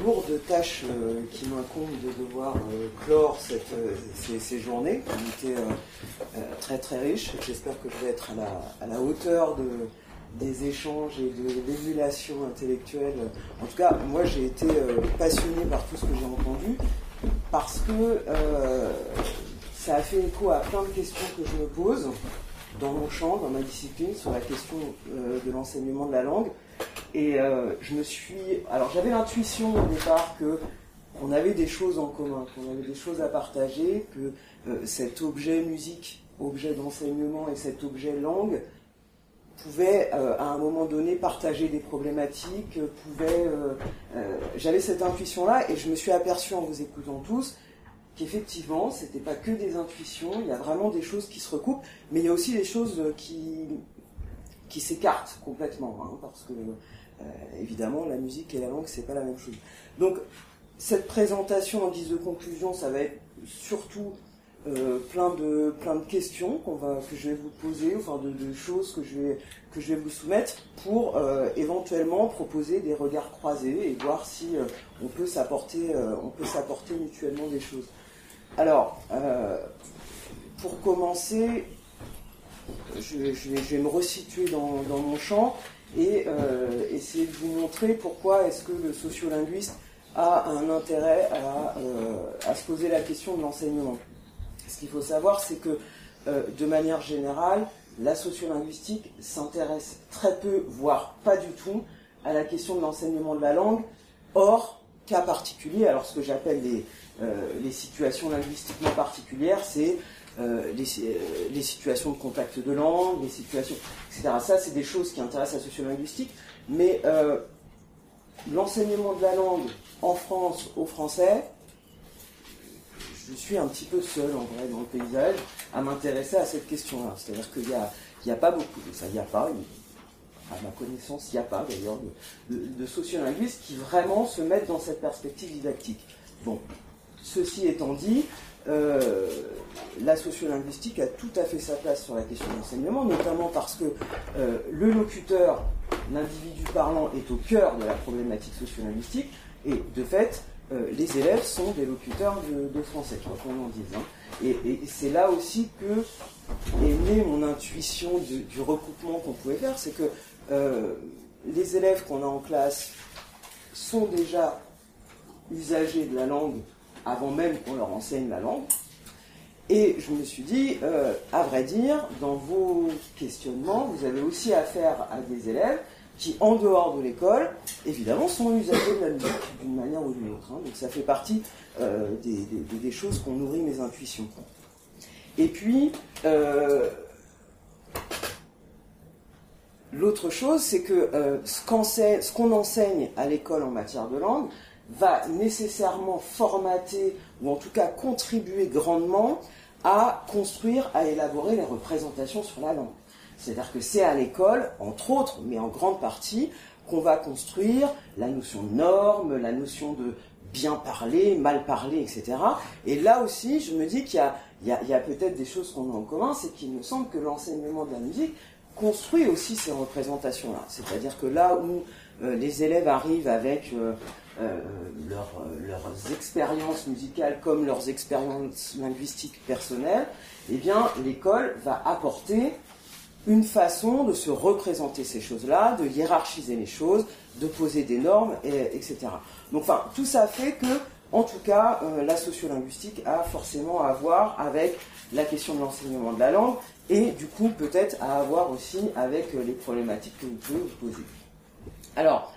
lourde tâche qui m'incombe de devoir clore ces journées, qui étaient très très riches. J'espère que je vais être à la hauteur des échanges et de l'émulation intellectuelle. En tout cas, moi j'ai été passionné par tout ce que j'ai entendu, parce que ça a fait écho à plein de questions que je me pose dans mon champ, dans ma discipline, sur la question de l'enseignement de la langue. Et j'avais l'intuition au départ qu'on avait des choses en commun, qu'on avait des choses à partager, que cet objet musique, objet d'enseignement, et cet objet langue pouvaient à un moment donné partager des problématiques, j'avais cette intuition-là, et je me suis aperçu en vous écoutant tous qu'effectivement, ce n'était pas que des intuitions, il y a vraiment des choses qui se recoupent, mais il y a aussi des choses qui s'écartent complètement, hein, parce que évidemment la musique et la langue c'est pas la même chose. Donc cette présentation en guise de conclusion, ça va être surtout plein de questions que je vais vous poser, enfin de choses que je vais vous soumettre pour éventuellement proposer des regards croisés et voir si on peut s'apporter mutuellement des choses. Alors pour commencer, je vais me resituer dans mon champ et essayer de vous montrer pourquoi est-ce que le sociolinguiste a un intérêt à se poser la question de l'enseignement. Ce qu'il faut savoir, c'est que de manière générale, la sociolinguistique s'intéresse très peu, voire pas du tout, à la question de l'enseignement de la langue, hors cas particulier. Alors ce que j'appelle les situations linguistiquement particulières, c'est les situations de contact de langue, les situations, etc. Ça, c'est des choses qui intéressent la sociolinguistique, mais l'enseignement de la langue en France aux Français, je suis un petit peu seul en vrai dans le paysage à m'intéresser à cette question-là. C'est-à-dire qu'il n'y a pas beaucoup de ça, il n'y a pas, à ma connaissance, il n'y a pas d'ailleurs de sociolinguistes qui vraiment se mettent dans cette perspective didactique. Bon, ceci étant dit, la sociolinguistique a tout à fait sa place sur la question de l'enseignement, notamment parce que le locuteur, l'individu parlant, est au cœur de la problématique sociolinguistique, et de fait, les élèves sont des locuteurs de français, quoi qu'on en dise. Hein. Et c'est là aussi que est née mon intuition du recoupement qu'on pouvait faire, c'est que les élèves qu'on a en classe sont déjà usagers de la langue avant même qu'on leur enseigne la langue. Et je me suis dit, à vrai dire, dans vos questionnements, vous avez aussi affaire à des élèves qui, en dehors de l'école, évidemment, sont usagers de la musique d'une manière ou d'une autre. Hein. Donc ça fait partie des choses qu'on nourrit mes intuitions. Et puis, l'autre chose, c'est que ce qu'on enseigne à l'école en matière de langue va nécessairement formater, ou en tout cas contribuer grandement à construire, à élaborer les représentations sur la langue. C'est-à-dire que c'est à l'école, entre autres, mais en grande partie, qu'on va construire la notion de norme, la notion de bien parler, mal parler, etc. Et là aussi, je me dis qu'il y a peut-être des choses qu'on a en commun, c'est qu'il me semble que l'enseignement de la musique construit aussi ces représentations-là. C'est-à-dire que là où les élèves arrivent avec leurs expériences musicales comme leurs expériences linguistiques personnelles, eh bien, l'école va apporter une façon de se représenter ces choses-là, de hiérarchiser les choses, de poser des normes, etc. Donc, enfin, tout ça fait que, en tout cas, la sociolinguistique a forcément à voir avec la question de l'enseignement de la langue et, du coup, peut-être à voir aussi avec les problématiques que vous pouvez vous poser. Alors,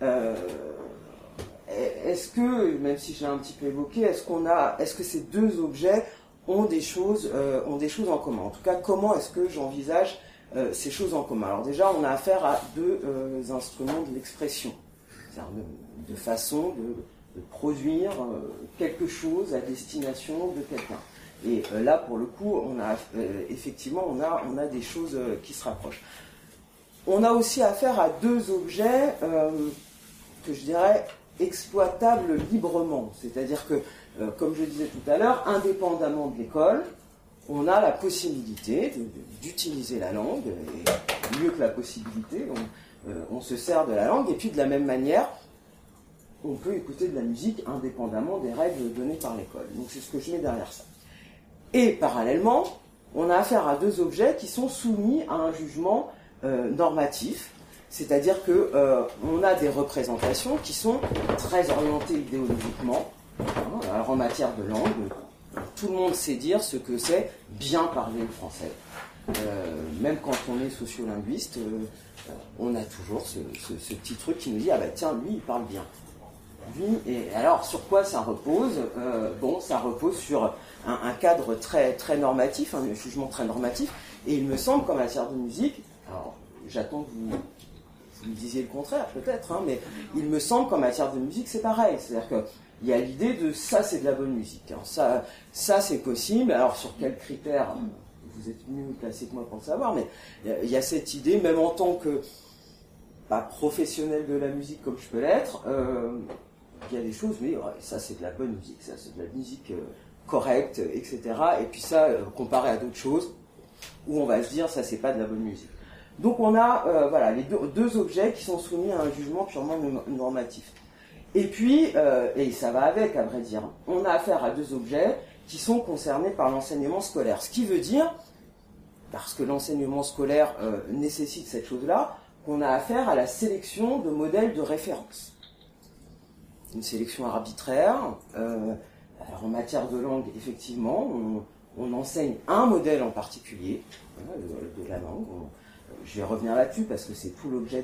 est-ce que, même si je l'ai un petit peu évoqué, est-ce que ces deux objets ont des choses en commun? En tout cas, comment est-ce que j'envisage ces choses en commun? Alors déjà, on a affaire à deux instruments de l'expression, c'est-à-dire de façon de produire quelque chose à destination de quelqu'un. Et là, pour le coup, effectivement, on a des choses qui se rapprochent. On a aussi affaire à deux objets que je dirais exploitables librement, c'est-à-dire que, comme je disais tout à l'heure, indépendamment de l'école, on a la possibilité d'utiliser la langue, et mieux que la possibilité, on se sert de la langue, et puis de la même manière, on peut écouter de la musique indépendamment des règles données par l'école. Donc c'est ce que je mets derrière ça. Et parallèlement, on a affaire à deux objets qui sont soumis à un jugement normatif, c'est-à-dire qu'on a des représentations qui sont très orientées idéologiquement. Alors en matière de langue, tout le monde sait dire ce que c'est bien parler le français. Même quand on est sociolinguiste, on a toujours ce petit truc qui nous dit « Ah ben tiens, lui, il parle bien ». Et alors, sur quoi ça repose ? Ça repose sur un cadre très, très normatif, un jugement très normatif, et il me semble qu'en matière de musique, alors j'attends que vous me disiez le contraire peut-être, mais il me semble qu'en matière de musique c'est pareil, c'est-à-dire qu'il y a l'idée de ça c'est de la bonne musique, alors, ça c'est possible, alors sur quels critères, vous êtes mieux placé que moi pour le savoir, mais il y a cette idée, même en tant que professionnel de la musique comme je peux l'être, il y a des choses, mais ouais, ça c'est de la bonne musique, ça c'est de la musique correcte, etc. Et puis ça, comparé à d'autres choses, où on va se dire ça c'est pas de la bonne musique. Donc on a les deux objets qui sont soumis à un jugement purement normatif. Et puis, et ça va avec à vrai dire, on a affaire à deux objets qui sont concernés par l'enseignement scolaire. Ce qui veut dire, parce que l'enseignement scolaire nécessite cette chose-là, qu'on a affaire à la sélection de modèles de référence. Une sélection arbitraire. Alors en matière de langue, effectivement, on enseigne un modèle en particulier de la langue. Je vais revenir là-dessus parce que c'est tout l'objet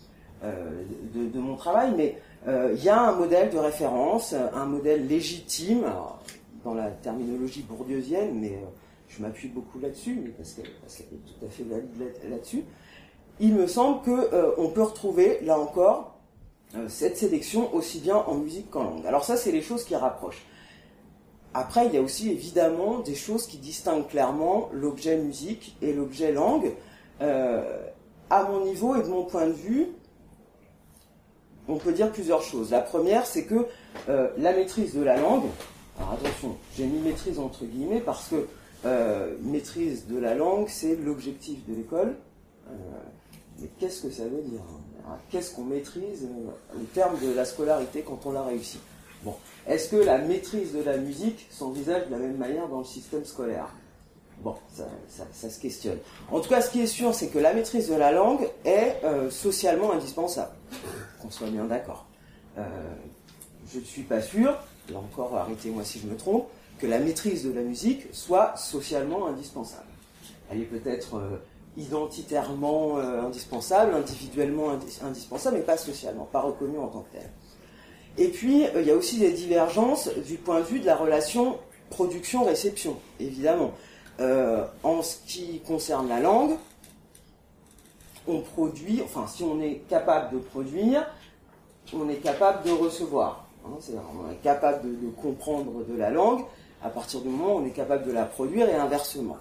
de mon travail, mais il y a un modèle de référence, un modèle légitime, alors, dans la terminologie bourdieusienne, mais je m'appuie beaucoup là-dessus, parce qu'elle est tout à fait valide là-dessus. Il me semble qu'on peut retrouver, là encore, cette sélection aussi bien en musique qu'en langue. Alors ça, c'est les choses qui rapprochent. Après, il y a aussi évidemment des choses qui distinguent clairement l'objet musique et l'objet langue. À mon niveau et de mon point de vue, on peut dire plusieurs choses. La première, c'est que la maîtrise de la langue, alors attention, j'ai mis maîtrise entre guillemets parce que maîtrise de la langue, c'est l'objectif de l'école. Mais qu'est-ce que ça veut dire ? Qu'est-ce qu'on maîtrise au terme de la scolarité quand on l'a réussi ? Bon, est-ce que la maîtrise de la musique s'envisage de la même manière dans le système scolaire ? Bon, ça se questionne. En tout cas, ce qui est sûr, c'est que la maîtrise de la langue est socialement indispensable. Qu'on soit bien d'accord. Je ne suis pas sûr, là encore, arrêtez-moi si je me trompe, que la maîtrise de la musique soit socialement indispensable. Elle est peut-être identitairement indispensable, individuellement indispensable, mais pas socialement, pas reconnue en tant que telle. Et puis, il y a aussi des divergences du point de vue de la relation production-réception, évidemment. En ce qui concerne la langue, on produit, enfin, si on est capable de produire, on est capable de recevoir. C'est-à-dire, on est capable de comprendre de la langue à partir du moment où on est capable de la produire et inversement.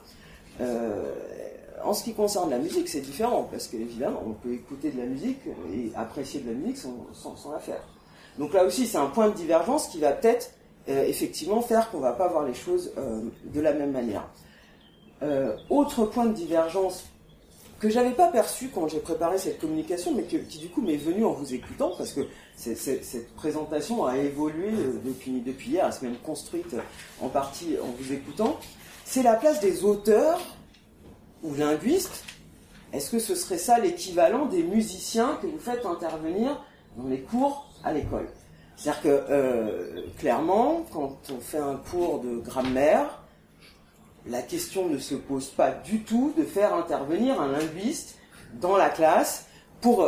En ce qui concerne la musique, c'est différent, parce qu'évidemment, on peut écouter de la musique et apprécier de la musique sans la faire. Donc là aussi, c'est un point de divergence qui va peut-être effectivement faire qu'on ne va pas voir les choses de la même manière. Autre point de divergence que je n'avais pas perçu quand j'ai préparé cette communication, mais qui du coup m'est venu en vous écoutant, parce que cette présentation a évolué depuis hier, elle s'est même construite en partie en vous écoutant, c'est la place des auteurs ou linguistes. Est-ce que ce serait ça l'équivalent des musiciens que vous faites intervenir dans les cours à l'école ? C'est-à-dire que, clairement, quand on fait un cours de grammaire, la question ne se pose pas du tout de faire intervenir un linguiste dans la classe pour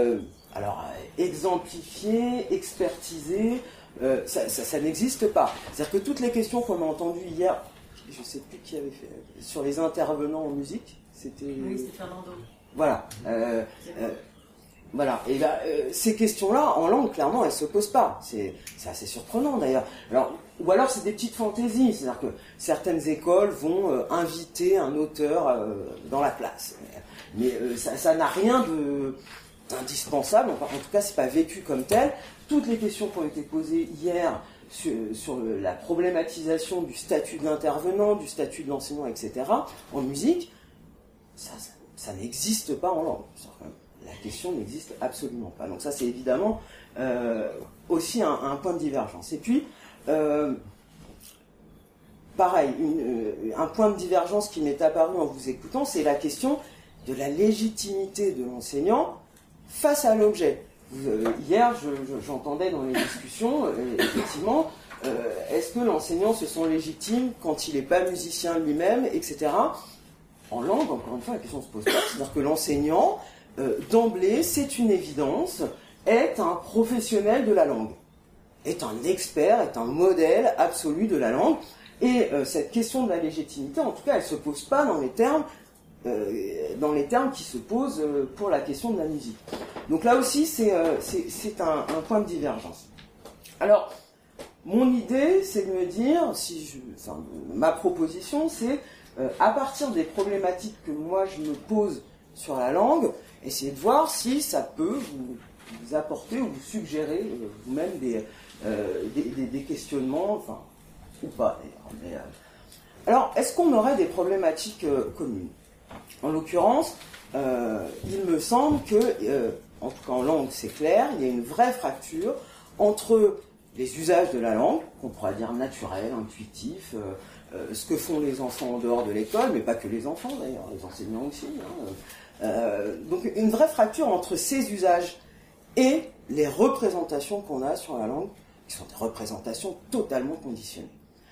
exemplifier, expertiser, ça n'existe pas. C'est-à-dire que toutes les questions qu'on a entendues hier, je ne sais plus qui avait fait, sur les intervenants en musique, c'était... Oui, c'était Fernando. Voilà. Voilà. Et là, ces questions-là, en langue, clairement, elles ne se posent pas. C'est assez surprenant, d'ailleurs. Ou alors, c'est des petites fantaisies. C'est-à-dire que certaines écoles vont inviter un auteur dans la classe. Mais ça n'a rien d'indispensable. En tout cas, ce n'est pas vécu comme tel. Toutes les questions qui ont été posées hier sur la problématisation du statut de l'intervenant, du statut de l'enseignant, etc., en musique, ça n'existe pas en langue. la question n'existe absolument pas. Donc ça, c'est évidemment aussi un point de divergence. Et puis, pareil, un point de divergence qui m'est apparu en vous écoutant, c'est la question de la légitimité de l'enseignant face à l'objet. Hier, j'entendais dans les discussions, effectivement, est-ce que l'enseignant se sent légitime quand il n'est pas musicien lui-même, etc. En langue, encore une fois, la question se pose pas. C'est-à-dire que l'enseignant, d'emblée, c'est une évidence, est un professionnel de la langue, est un expert, est un modèle absolu de la langue. Et cette question de la légitimité, en tout cas, elle ne se pose pas dans les termes qui se posent pour la question de la musique. Donc là aussi, c'est un point de divergence. Alors, mon idée, c'est de me dire, ma proposition, c'est à partir des problématiques que moi je me pose sur la langue, essayer de voir si ça peut vous apporter ou vous suggérer vous-même des questionnements, enfin, ou pas d'ailleurs. Alors, est-ce qu'on aurait des problématiques communes ? En l'occurrence, il me semble que, en tout cas en langue c'est clair, il y a une vraie fracture entre les usages de la langue, qu'on pourrait dire naturels, intuitifs, ce que font les enfants en dehors de l'école, mais pas que les enfants d'ailleurs, les enseignants aussi. Donc une vraie fracture entre ces usages et les représentations qu'on a sur la langue, qui sont des représentations totalement conditionnées.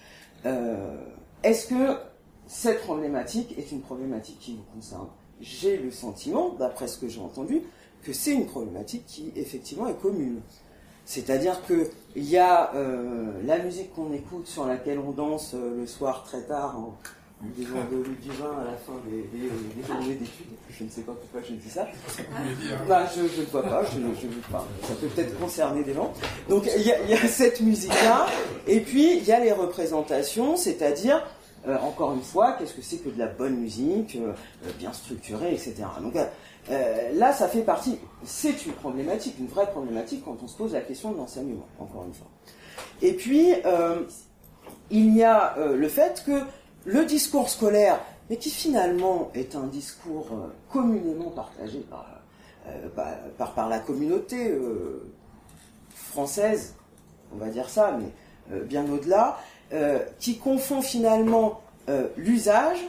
Est-ce que cette problématique est une problématique qui vous concerne ? J'ai le sentiment, d'après ce que j'ai entendu, que c'est une problématique qui, effectivement, est commune. C'est-à-dire qu'il y a la musique qu'on écoute, sur laquelle on danse le soir très tard, en buvant de l'eau du vin à la fin des journées d'études. Je ne sais pas pourquoi je dis ça. Je ne vois pas, je ne veux pas. Ça peut peut-être concerner des gens. Donc il y a cette musique-là, et puis il y a les représentations, c'est-à-dire... encore une fois, qu'est-ce que c'est que de la bonne musique, bien structurée, etc. Donc là, ça fait partie, c'est une problématique, une vraie problématique quand on se pose la question de l'enseignement, encore une fois. Et puis, il y a le fait que le discours scolaire, mais qui finalement est un discours communément partagé par la communauté française, on va dire ça, mais bien au-delà, qui confond finalement l'usage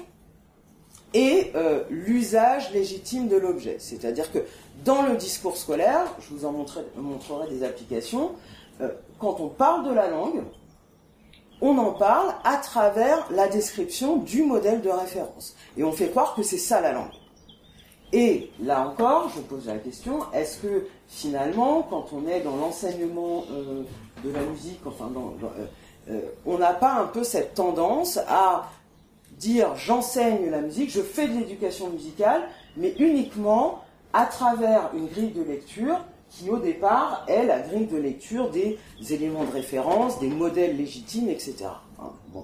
et l'usage légitime de l'objet. C'est-à-dire que dans le discours scolaire, je vous en montrerai des applications, quand on parle de la langue, on en parle à travers la description du modèle de référence. Et on fait croire que c'est ça la langue. Et là encore, je pose la question, est-ce que finalement, quand on est dans l'enseignement de la musique, enfin on n'a pas un peu cette tendance à dire j'enseigne la musique, je fais de l'éducation musicale, mais uniquement à travers une grille de lecture qui au départ est la grille de lecture des éléments de référence, des modèles légitimes, etc. Bon.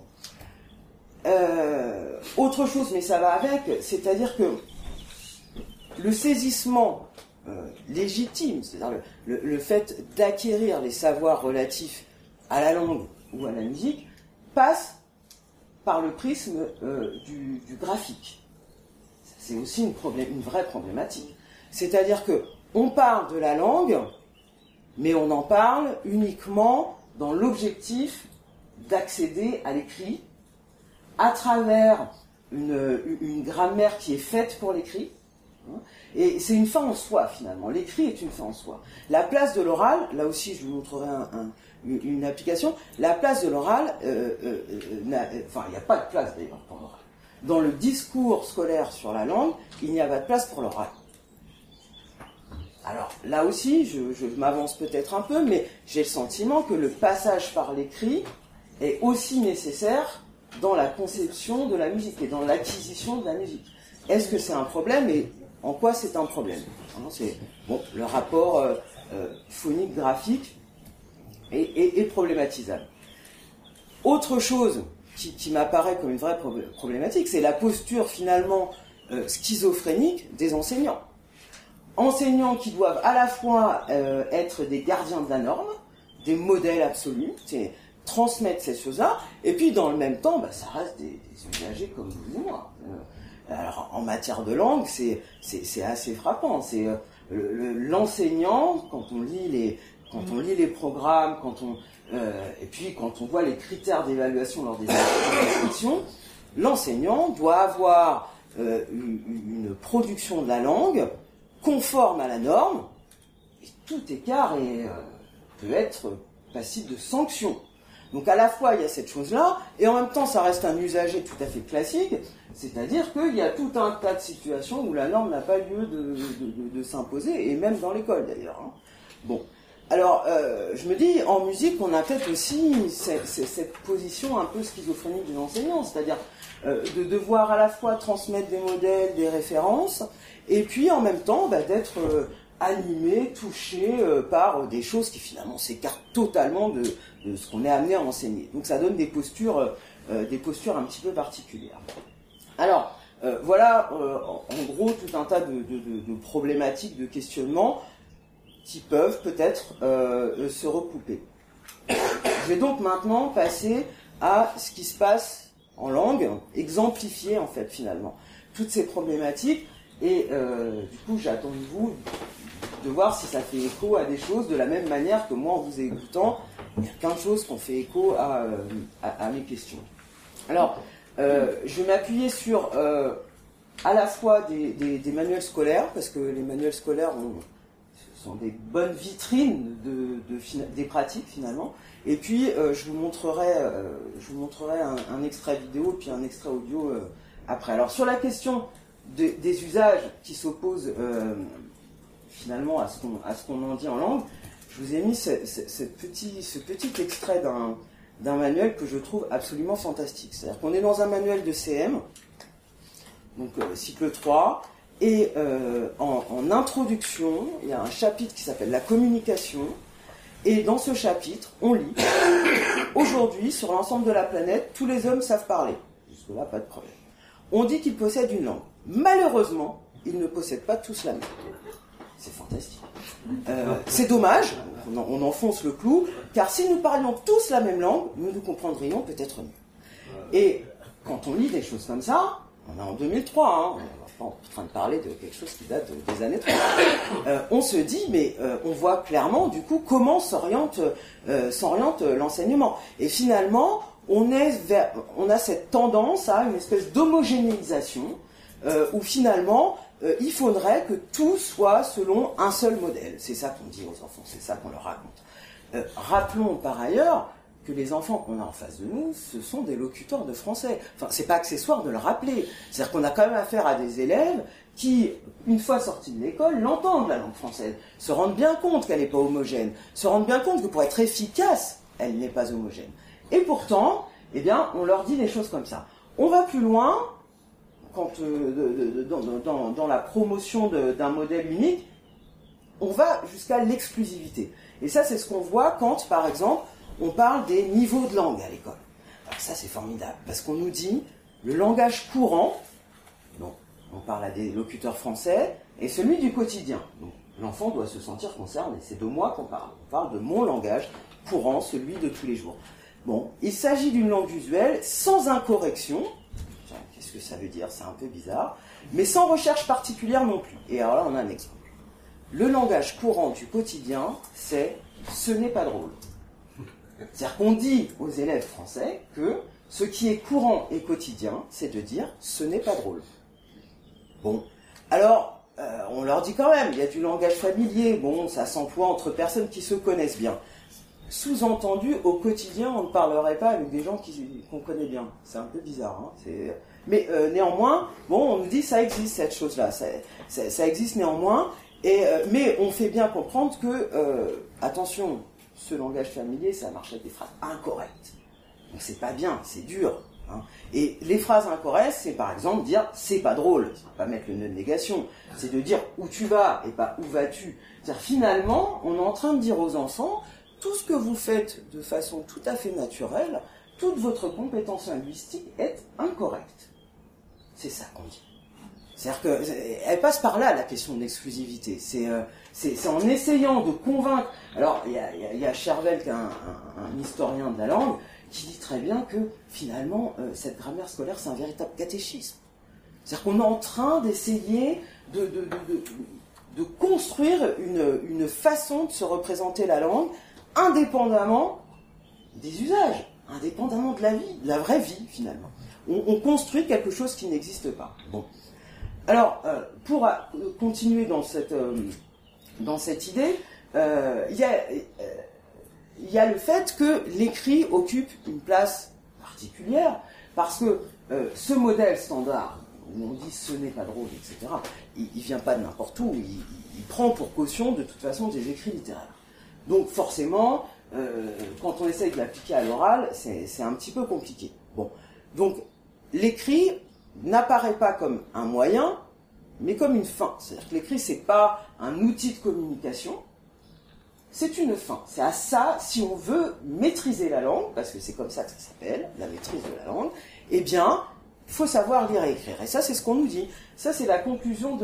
Autre chose, mais ça va avec, c'est-à-dire que le saisissement légitime, c'est-à-dire le fait d'acquérir les savoirs relatifs à la langue ou à la musique, passe par le prisme du graphique. C'est aussi une vraie problématique. C'est-à-dire qu'on parle de la langue, mais on en parle uniquement dans l'objectif d'accéder à l'écrit à travers une grammaire qui est faite pour l'écrit. Et c'est une fin en soi, finalement. L'écrit est une fin en soi. La place de l'oral, là aussi je vous montrerai une application, la place de l'oral, il n'y a pas de place d'ailleurs pour l'oral. Dans le discours scolaire sur la langue, il n'y a pas de place pour l'oral. Alors là aussi, je m'avance peut-être un peu, mais j'ai le sentiment que le passage par l'écrit est aussi nécessaire dans la conception de la musique et dans l'acquisition de la musique. Est-ce que c'est un problème et en quoi c'est un problème ? C'est le rapport phonique-graphique est problématisable. Autre chose qui m'apparaît comme une vraie problématique, c'est la posture finalement schizophrénique des enseignants. Enseignants qui doivent à la fois être des gardiens de la norme, des modèles absolus, transmettre ces choses-là, et puis dans le même temps, ça reste des usagers comme vous et moi. Alors en matière de langue, c'est assez frappant. l'enseignant, quand on lit les programmes, et puis quand on voit les critères d'évaluation lors des inscriptions, l'enseignant doit avoir une production de la langue conforme à la norme, et tout écart peut être passible de sanctions. Donc à la fois il y a cette chose-là, et en même temps ça reste un usager tout à fait classique, c'est-à-dire qu'il y a tout un tas de situations où la norme n'a pas lieu de s'imposer, et même dans l'école d'ailleurs. Hein. Bon, alors je me dis, en musique on a peut-être aussi cette position un peu schizophrénique de l'enseignant, c'est-à-dire de devoir à la fois transmettre des modèles, des références, et puis en même temps d'être animé, touché par des choses qui finalement s'écartent totalement de ce qu'on est amené à enseigner. Donc ça donne des postures un petit peu particulières. Alors, voilà en gros tout un tas de problématiques, de questionnements qui peuvent peut-être se recouper. Je vais donc maintenant passer à ce qui se passe en langue, exemplifier en fait finalement toutes ces problématiques, et du coup j'attends de vous de voir si ça fait écho à des choses de la même manière que moi en vous écoutant, il y a plein de choses qui ont fait écho à mes questions. Alors, je vais m'appuyer sur à la fois des manuels scolaires, parce que les manuels scolaires sont des bonnes vitrines des pratiques finalement, et puis je vous montrerai un extrait vidéo puis un extrait audio après. Alors sur la question des usages qui s'opposent finalement à ce qu'on en dit en langue, je vous ai mis ce petit extrait d'un manuel que je trouve absolument fantastique. C'est-à-dire qu'on est dans un manuel de CM, donc cycle 3, et en introduction, il y a un chapitre qui s'appelle la communication, et dans ce chapitre, on lit « Aujourd'hui, sur l'ensemble de la planète, tous les hommes savent parler. » Jusque-là, pas de problème. On dit qu'ils possèdent une langue. Malheureusement, ils ne possèdent pas tous la même. C'est fantastique. C'est dommage, on enfonce le clou, car si nous parlions tous la même langue, nous nous comprendrions peut-être mieux. Et quand on lit des choses comme ça, on est en 2003, hein, on n'est pas en train de parler de quelque chose qui date des années 30. On se dit, mais on voit clairement du coup comment s'oriente l'enseignement. Et finalement, on a cette tendance à une espèce d'homogénéisation où finalement il faudrait que tout soit selon un seul modèle. C'est ça qu'on dit aux enfants, c'est ça qu'on leur raconte. Rappelons par ailleurs que les enfants qu'on a en face de nous, ce sont des locuteurs de français. Enfin, c'est pas accessoire de le rappeler. C'est-à-dire qu'on a quand même affaire à des élèves qui, une fois sortis de l'école, l'entendent la langue française, se rendent bien compte qu'elle n'est pas homogène, se rendent bien compte que pour être efficace, elle n'est pas homogène. Et pourtant, eh bien, on leur dit des choses comme ça. On va plus loin, quand dans la promotion d'un modèle unique, on va jusqu'à l'exclusivité. Et ça, c'est ce qu'on voit quand, par exemple, on parle des niveaux de langue à l'école. Alors ça, c'est formidable, parce qu'on nous dit le langage courant, donc on parle à des locuteurs français, et celui du quotidien. Donc l'enfant doit se sentir concerné, c'est de moi qu'on parle. On parle de mon langage courant, celui de tous les jours. Bon, il s'agit d'une langue usuelle, sans incorrection. Qu'est-ce que ça veut dire? C'est un peu bizarre. Mais sans recherche particulière non plus. Et alors là, on a un exemple. Le langage courant du quotidien, c'est « ce n'est pas drôle ». C'est-à-dire qu'on dit aux élèves français que ce qui est courant et quotidien, c'est de dire « ce n'est pas drôle ». Bon, alors, on leur dit quand même, il y a du langage familier, bon, ça s'emploie entre personnes qui se connaissent bien. Sous-entendu, au quotidien, on ne parlerait pas avec des gens qu'on connaît bien. C'est un peu bizarre, hein, mais néanmoins, bon, on nous dit ça existe cette chose-là, ça existe néanmoins, mais on fait bien comprendre que, attention, ce langage familier, ça marche avec des phrases incorrectes. Donc c'est pas bien, c'est dur. Hein. Et les phrases incorrectes, c'est par exemple dire c'est pas drôle, c'est pas mettre le nœud de négation, c'est de dire où tu vas et pas où vas-tu. C'est-à-dire finalement, on est en train de dire aux enfants, tout ce que vous faites de façon tout à fait naturelle, toute votre compétence linguistique est incorrecte. C'est ça qu'on dit. C'est-à-dire qu'elle passe par là, la question de l'exclusivité. C'est en essayant de convaincre... Alors, il y a Chervel, qui est un historien de la langue, qui dit très bien que, finalement, cette grammaire scolaire, c'est un véritable catéchisme. C'est-à-dire qu'on est en train d'essayer de construire une façon de se représenter la langue indépendamment des usages, indépendamment de la vie, de la vraie vie finalement. On construit quelque chose qui n'existe pas. Bon. Alors, pour continuer dans cette idée, il y a le fait que l'écrit occupe une place particulière, parce que ce modèle standard, où on dit ce n'est pas drôle, etc., il vient pas de n'importe où, il prend pour caution de toute façon des écrits littéraires. Donc forcément, quand on essaye de l'appliquer à l'oral, c'est un petit peu compliqué. Bon. Donc l'écrit n'apparaît pas comme un moyen, mais comme une fin. C'est-à-dire que l'écrit, c'est pas un outil de communication, c'est une fin. C'est à ça, si on veut maîtriser la langue, parce que c'est comme ça que ça s'appelle, la maîtrise de la langue, eh bien, il faut savoir lire et écrire. Et ça, c'est ce qu'on nous dit. Ça, c'est la conclusion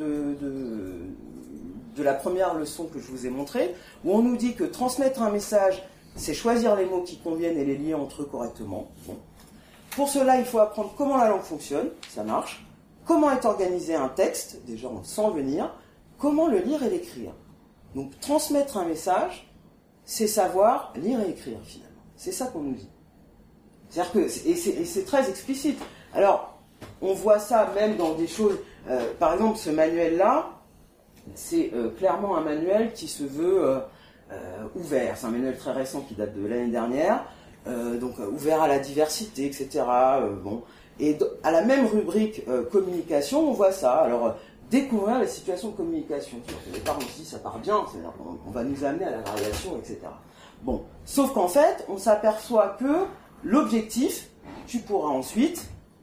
de la première leçon que je vous ai montrée, où on nous dit que transmettre un message, c'est choisir les mots qui conviennent et les lier entre eux correctement. Bon. Pour cela, il faut apprendre comment la langue fonctionne, ça marche, comment est organisé un texte, déjà on sent venir, comment le lire et l'écrire. Donc transmettre un message, c'est savoir lire et écrire finalement. C'est ça qu'on nous dit. C'est-à-dire que, et c'est très explicite. Alors, on voit ça même dans des choses, par exemple ce manuel-là, c'est clairement un manuel qui se veut ouvert. C'est un manuel très récent qui date de l'année dernière, donc ouvert à la diversité, etc. Bon. Et à la même rubrique communication, on voit ça. Alors, découvrir les situations de communication. Au départ, on se dit, ça part bien, c'est-à-dire on va nous amener à la variation, etc. Bon. Sauf qu'en fait, on s'aperçoit que l'objectif, tu pourras ensuite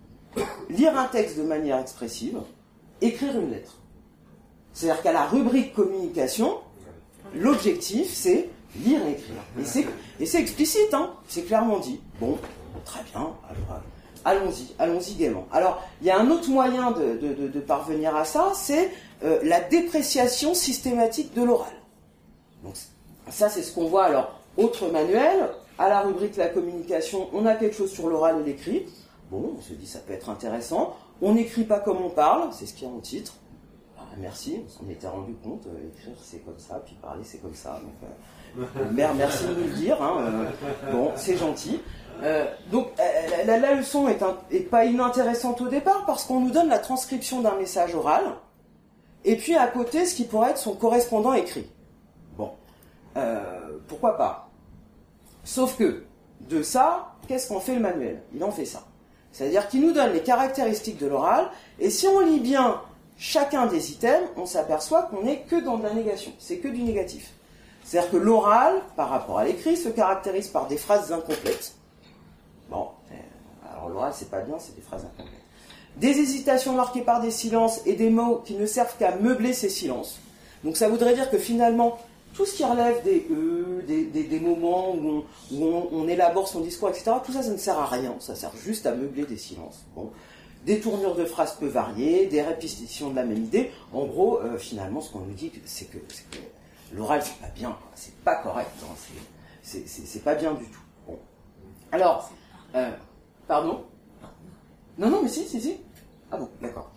lire un texte de manière expressive, écrire une lettre. C'est-à-dire qu'à la rubrique communication, l'objectif, c'est lire et écrire. Et c'est explicite, hein, c'est clairement dit. Bon, très bien, alors, allons-y gaiement. Alors, il y a un autre moyen de parvenir à ça, c'est la dépréciation systématique de l'oral. Donc, ça, c'est ce qu'on voit. Alors, autre manuel, à la rubrique la communication, on a quelque chose sur l'oral et l'écrit. Bon, on se dit, ça peut être intéressant. On n'écrit pas comme on parle, c'est ce qu'il y a en titre. Merci, on s'en était rendu compte, écrire c'est comme ça, puis parler c'est comme ça. Donc, merci de nous le dire, hein, bon, c'est gentil. Donc la leçon est pas inintéressante au départ, parce qu'on nous donne la transcription d'un message oral, et puis à côté ce qui pourrait être son correspondant écrit. Bon, pourquoi pas. Sauf que, de ça, qu'est-ce qu'en fait le manuel? Il en fait ça. C'est-à-dire qu'il nous donne les caractéristiques de l'oral, et si on lit bien chacun des items, on s'aperçoit qu'on n'est que dans de la négation, c'est que du négatif. C'est-à-dire que l'oral, par rapport à l'écrit, se caractérise par des phrases incomplètes. Bon, alors l'oral c'est pas bien, c'est des phrases incomplètes. Des hésitations marquées par des silences et des mots qui ne servent qu'à meubler ces silences. Donc ça voudrait dire que finalement, tout ce qui relève des moments où on élabore son discours, etc., tout ça, ça ne sert à rien, ça sert juste à meubler des silences. Bon. Des tournures de phrases peu variées, des répétitions de la même idée. En gros, finalement, ce qu'on nous dit, c'est que l'oral, c'est pas bien, c'est pas correct, hein, c'est pas bien du tout. Bon. Alors, pardon ? Non, mais si. Ah bon, d'accord.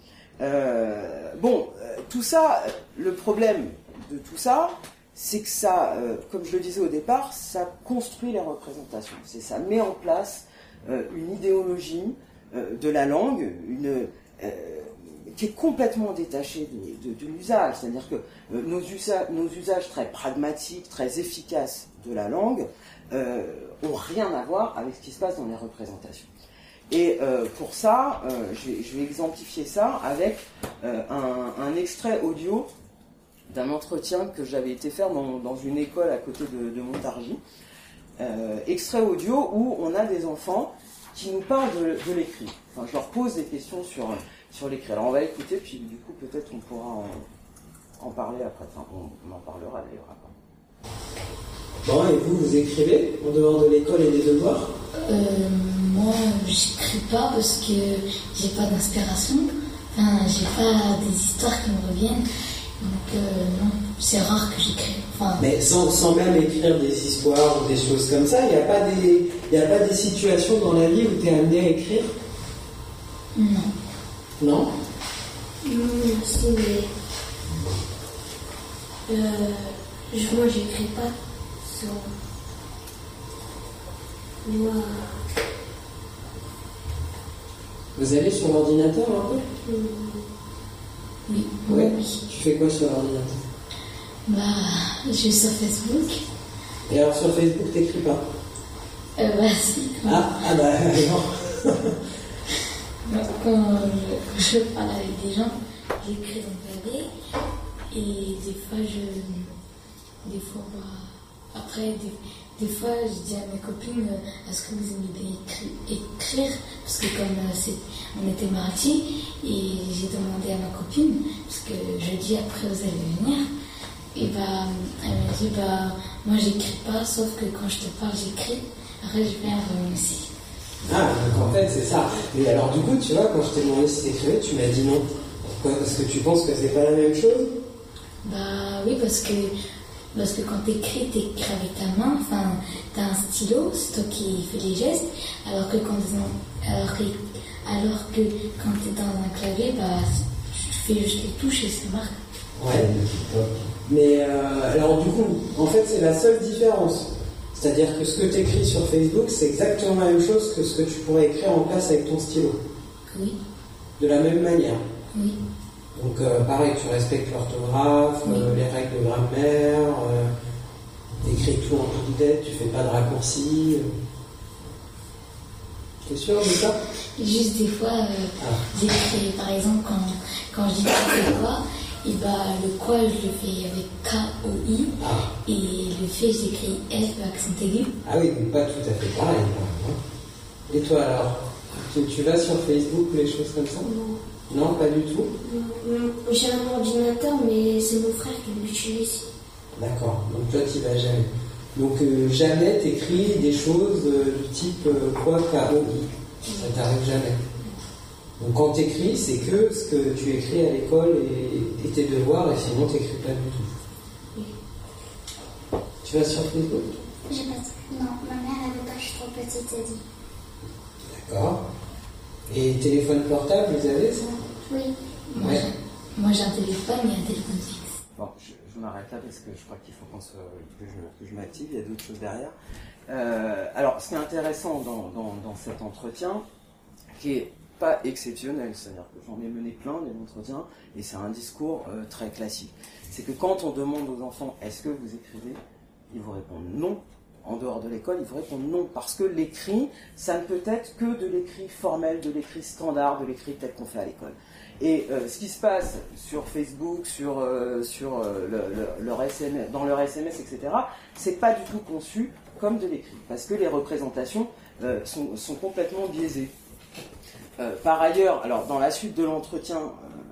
Tout ça, le problème de tout ça, c'est que ça, comme je le disais au départ, ça construit les représentations. Ça met en place une idéologie de la langue, qui est complètement détachée de l'usage. C'est-à-dire que nos usages très pragmatiques, très efficaces de la langue ont rien à voir avec ce qui se passe dans les représentations. Et pour ça, je vais exemplifier ça avec un extrait audio d'un entretien que j'avais été faire dans une école à côté de Montargis. Extrait audio où on a des enfants qui nous parlent de l'écrit. Enfin, je leur pose des questions sur l'écrit. Alors on va écouter, puis du coup peut-être on pourra en parler après. Enfin, on en parlera d'ailleurs après. Bon, et vous écrivez en dehors de l'école et des devoirs? Moi, j'écris pas parce que j'ai pas d'inspiration. Enfin, j'ai pas des histoires qui me reviennent. Donc non, c'est rare que j'écrive. Enfin, mais sans même écrire des histoires ou des choses comme ça, il n'y a pas des situations dans la vie où tu es amené à écrire? Non. Non? Non, si, mais Moi, j'écris pas sur. Moi. Vous allez sur l'ordinateur un peu? Oui. Ouais. Oui. Tu fais quoi sur l'ordinateur? Je suis sur Facebook. Et alors sur Facebook, t'écris pas? Si. Ah bah non. Quand je parle avec des gens, j'écris dans le clavier. Et après, des fois, je dis à mes copines, est-ce que vous aimez bien écrire? Parce que comme on était mardi, et j'ai demandé à ma copine, parce que jeudi après vous allez venir, et elle m'a dit, moi j'écris pas, sauf que quand je te parle, j'écris. Après, je viens aussi. Ah, donc en fait, c'est ça. Et alors du coup, tu vois, quand je t'ai demandé si t'écrivais, tu m'as dit non. Pourquoi? Parce que tu penses que c'est pas la même chose? Oui, parce que quand t'écris avec ta main, enfin, t'as un stylo, c'est toi qui fais les gestes, alors que quand t'es dans un clavier, tu fais juste les touches et ça marque. Ouais, mais alors du coup, en fait, c'est la seule différence. C'est-à-dire que ce que tu écris sur Facebook, c'est exactement la même chose que ce que tu pourrais écrire en classe avec ton stylo. Oui. De la même manière. Oui. Donc pareil, tu respectes l'orthographe, oui. Les règles de grammaire, tu écris tout en toute tête, tu fais pas de raccourcis. T'es sûr de ça? Juste des fois, j'écris, par exemple, quand je dis tu fais quoi, et le quoi, je le fais avec K-O-I, et le fait, j'écris F accent aigu. Ah oui, donc pas tout à fait pareil. Et toi alors, tu vas sur Facebook ou les choses comme ça? Non, pas du tout. J'ai un ordinateur, mais c'est mon frère qui l'utilise. D'accord, donc toi tu vas jamais. Donc jamais t'écris des choses du type quoi, K-O-I. Ça t'arrive jamais. Donc quand t'écris, c'est que ce que tu écris à l'école et tes devoirs, et sinon t'écris pas du tout. Oui. Tu vas sur Facebook? Non, ma mère elle veut pas, je suis trop petite, elle dit. D'accord. Et téléphone portable, vous avez ça? Oui. Moi j'ai un téléphone et un téléphone fixe. Bon, je m'arrête là parce que je crois qu'il faut que je m'active, il y a d'autres choses derrière. Alors, ce qui est intéressant dans cet entretien, qui est pas exceptionnel, c'est-à-dire que j'en ai mené plein des entretiens, et c'est un discours très classique. C'est que quand on demande aux enfants « est-ce que vous écrivez ?», ils vous répondent non. En dehors de l'école, ils vous répondent non, parce que l'écrit, ça ne peut être que de l'écrit formel, de l'écrit standard, de l'écrit tel qu'on fait à l'école. Et ce qui se passe sur Facebook, leur SMS, dans leur SMS, etc., c'est pas du tout conçu comme de l'écrit, parce que les représentations sont complètement biaisées. Par ailleurs, alors dans la suite de l'entretien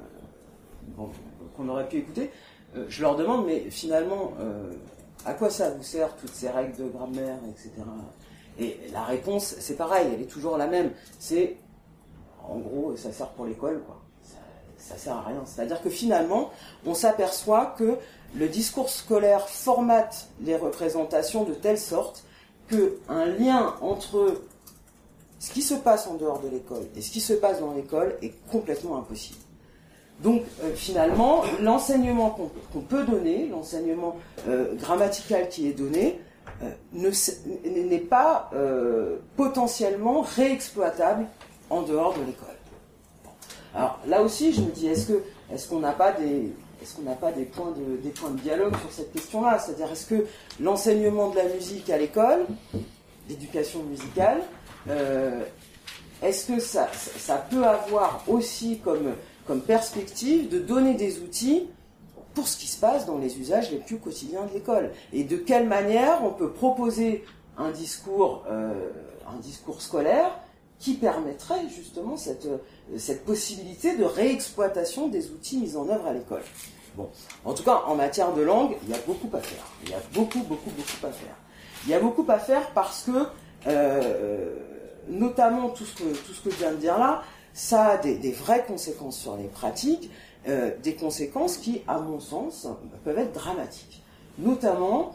qu'on aurait pu écouter, je leur demande, mais finalement, à quoi ça vous sert toutes ces règles de grammaire, etc. Et la réponse, c'est pareil, elle est toujours la même. C'est, en gros, ça sert pour l'école, quoi. Ça sert à rien. C'est-à-dire que finalement, on s'aperçoit que le discours scolaire formate les représentations de telle sorte qu'un lien entre ce qui se passe en dehors de l'école et ce qui se passe dans l'école est complètement impossible. Donc finalement, l'enseignement qu'on peut donner, l'enseignement grammatical qui est donné, n'est pas potentiellement réexploitable en dehors de l'école. Alors là aussi, je me dis, est-ce qu'on n'a pas des points de dialogue sur cette question-là? C'est-à-dire, est-ce que l'enseignement de la musique à l'école, l'éducation musicale, est-ce que ça peut avoir aussi comme perspective de donner des outils pour ce qui se passe dans les usages les plus quotidiens de l'école? Et de quelle manière on peut proposer un discours scolaire qui permettrait justement cette possibilité de réexploitation des outils mis en œuvre à l'école. Bon, en tout cas, en matière de langue, il y a beaucoup à faire. Il y a beaucoup à faire. Il y a beaucoup à faire parce que, notamment tout ce que je viens de dire là, ça a des vraies conséquences sur les pratiques, des conséquences qui, à mon sens, peuvent être dramatiques. Notamment,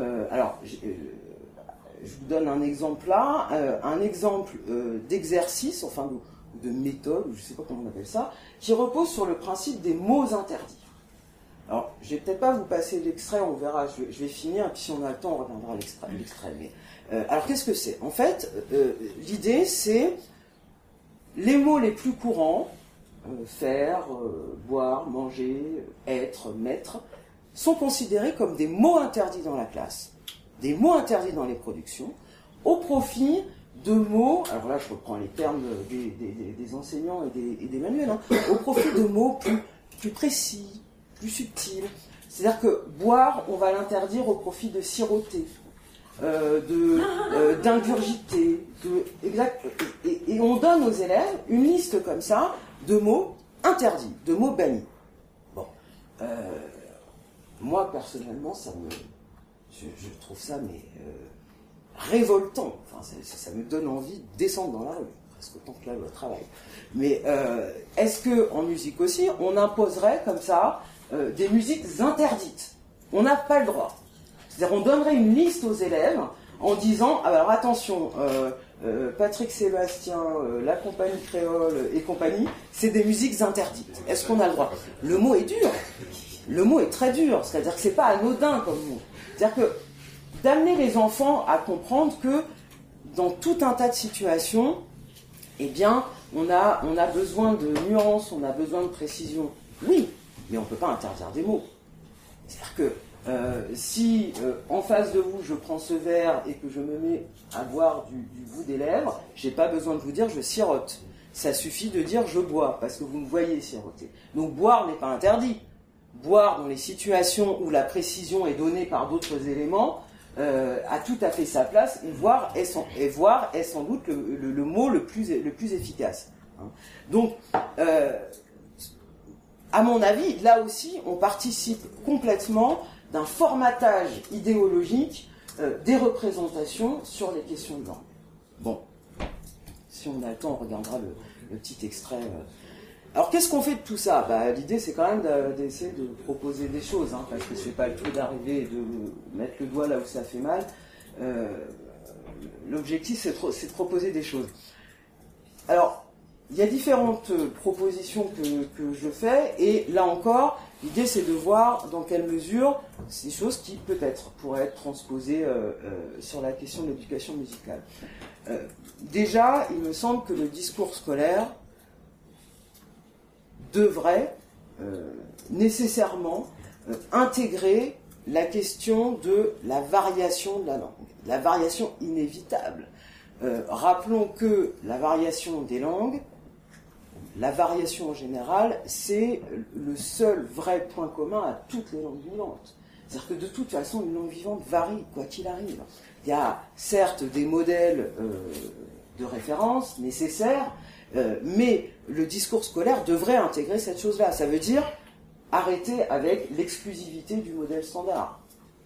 je vous donne un exemple là, un exemple d'exercice, enfin de méthode, ou je ne sais pas comment on appelle ça, qui repose sur le principe des mots interdits. Alors, je vais peut-être pas vous passer l'extrait, on verra, je vais finir, et puis si on a le temps, on reviendra à l'extrait. Mais, alors, qu'est-ce que c'est? En fait, l'idée, c'est les mots les plus courants, faire, boire, manger, être, mettre, sont considérés comme des mots interdits dans la classe, des mots interdits dans les productions, au profit de mots, alors là je reprends les termes des enseignants et des manuels, hein, au profit de mots plus précis, plus subtils. C'est-à-dire que boire, on va l'interdire au profit de siroter, d'ingurgiter, et on donne aux élèves une liste comme ça de mots interdits, de mots bannis. Bon, moi personnellement, je trouve ça révoltant. Enfin, ça me donne envie de descendre dans la rue, presque autant que la loi travail. Mais est-ce que en musique aussi, on imposerait comme ça des musiques interdites? On n'a pas le droit. C'est-à-dire, on donnerait une liste aux élèves en disant, alors attention, Patrick Sébastien, la compagnie créole et compagnie, c'est des musiques interdites. Est-ce qu'on a le droit? Le mot est dur. Le mot est très dur. C'est-à-dire que c'est pas anodin comme mot. C'est-à-dire que d'amener les enfants à comprendre que dans tout un tas de situations, eh bien, on a besoin de nuances, on a besoin de précision. Oui, mais on ne peut pas interdire des mots. C'est-à-dire que si en face de vous, je prends ce verre et que je me mets à boire du bout des lèvres, je n'ai pas besoin de vous dire je sirote. Ça suffit de dire je bois, parce que vous me voyez siroter. Donc boire n'est pas interdit. Boire dans les situations où la précision est donnée par d'autres éléments a tout à fait sa place, et voir est sans doute le mot le plus efficace. Donc, à mon avis, là aussi, on participe complètement d'un formatage idéologique des représentations sur les questions de langue. Bon, si on a le temps, on regardera le petit extrait. Alors, qu'est-ce qu'on fait de tout ça? L'idée, c'est quand même d'essayer de proposer des choses, hein, parce que c'est pas le tout d'arriver et de mettre le doigt là où ça fait mal. L'objectif, c'est de proposer des choses. Alors, il y a différentes propositions que je fais, et là encore, l'idée, c'est de voir dans quelle mesure ces choses qui, peut-être, pourraient être transposées sur la question de l'éducation musicale. Déjà, il me semble que le discours scolaire devrait nécessairement intégrer la question de la variation de la langue, la variation inévitable. Rappelons que la variation des langues, la variation en général, c'est le seul vrai point commun à toutes les langues vivantes. C'est-à-dire que de toute façon, une langue vivante varie, quoi qu'il arrive. Il y a certes des modèles de référence nécessaires, mais le discours scolaire devrait intégrer cette chose-là. Ça veut dire arrêter avec l'exclusivité du modèle standard.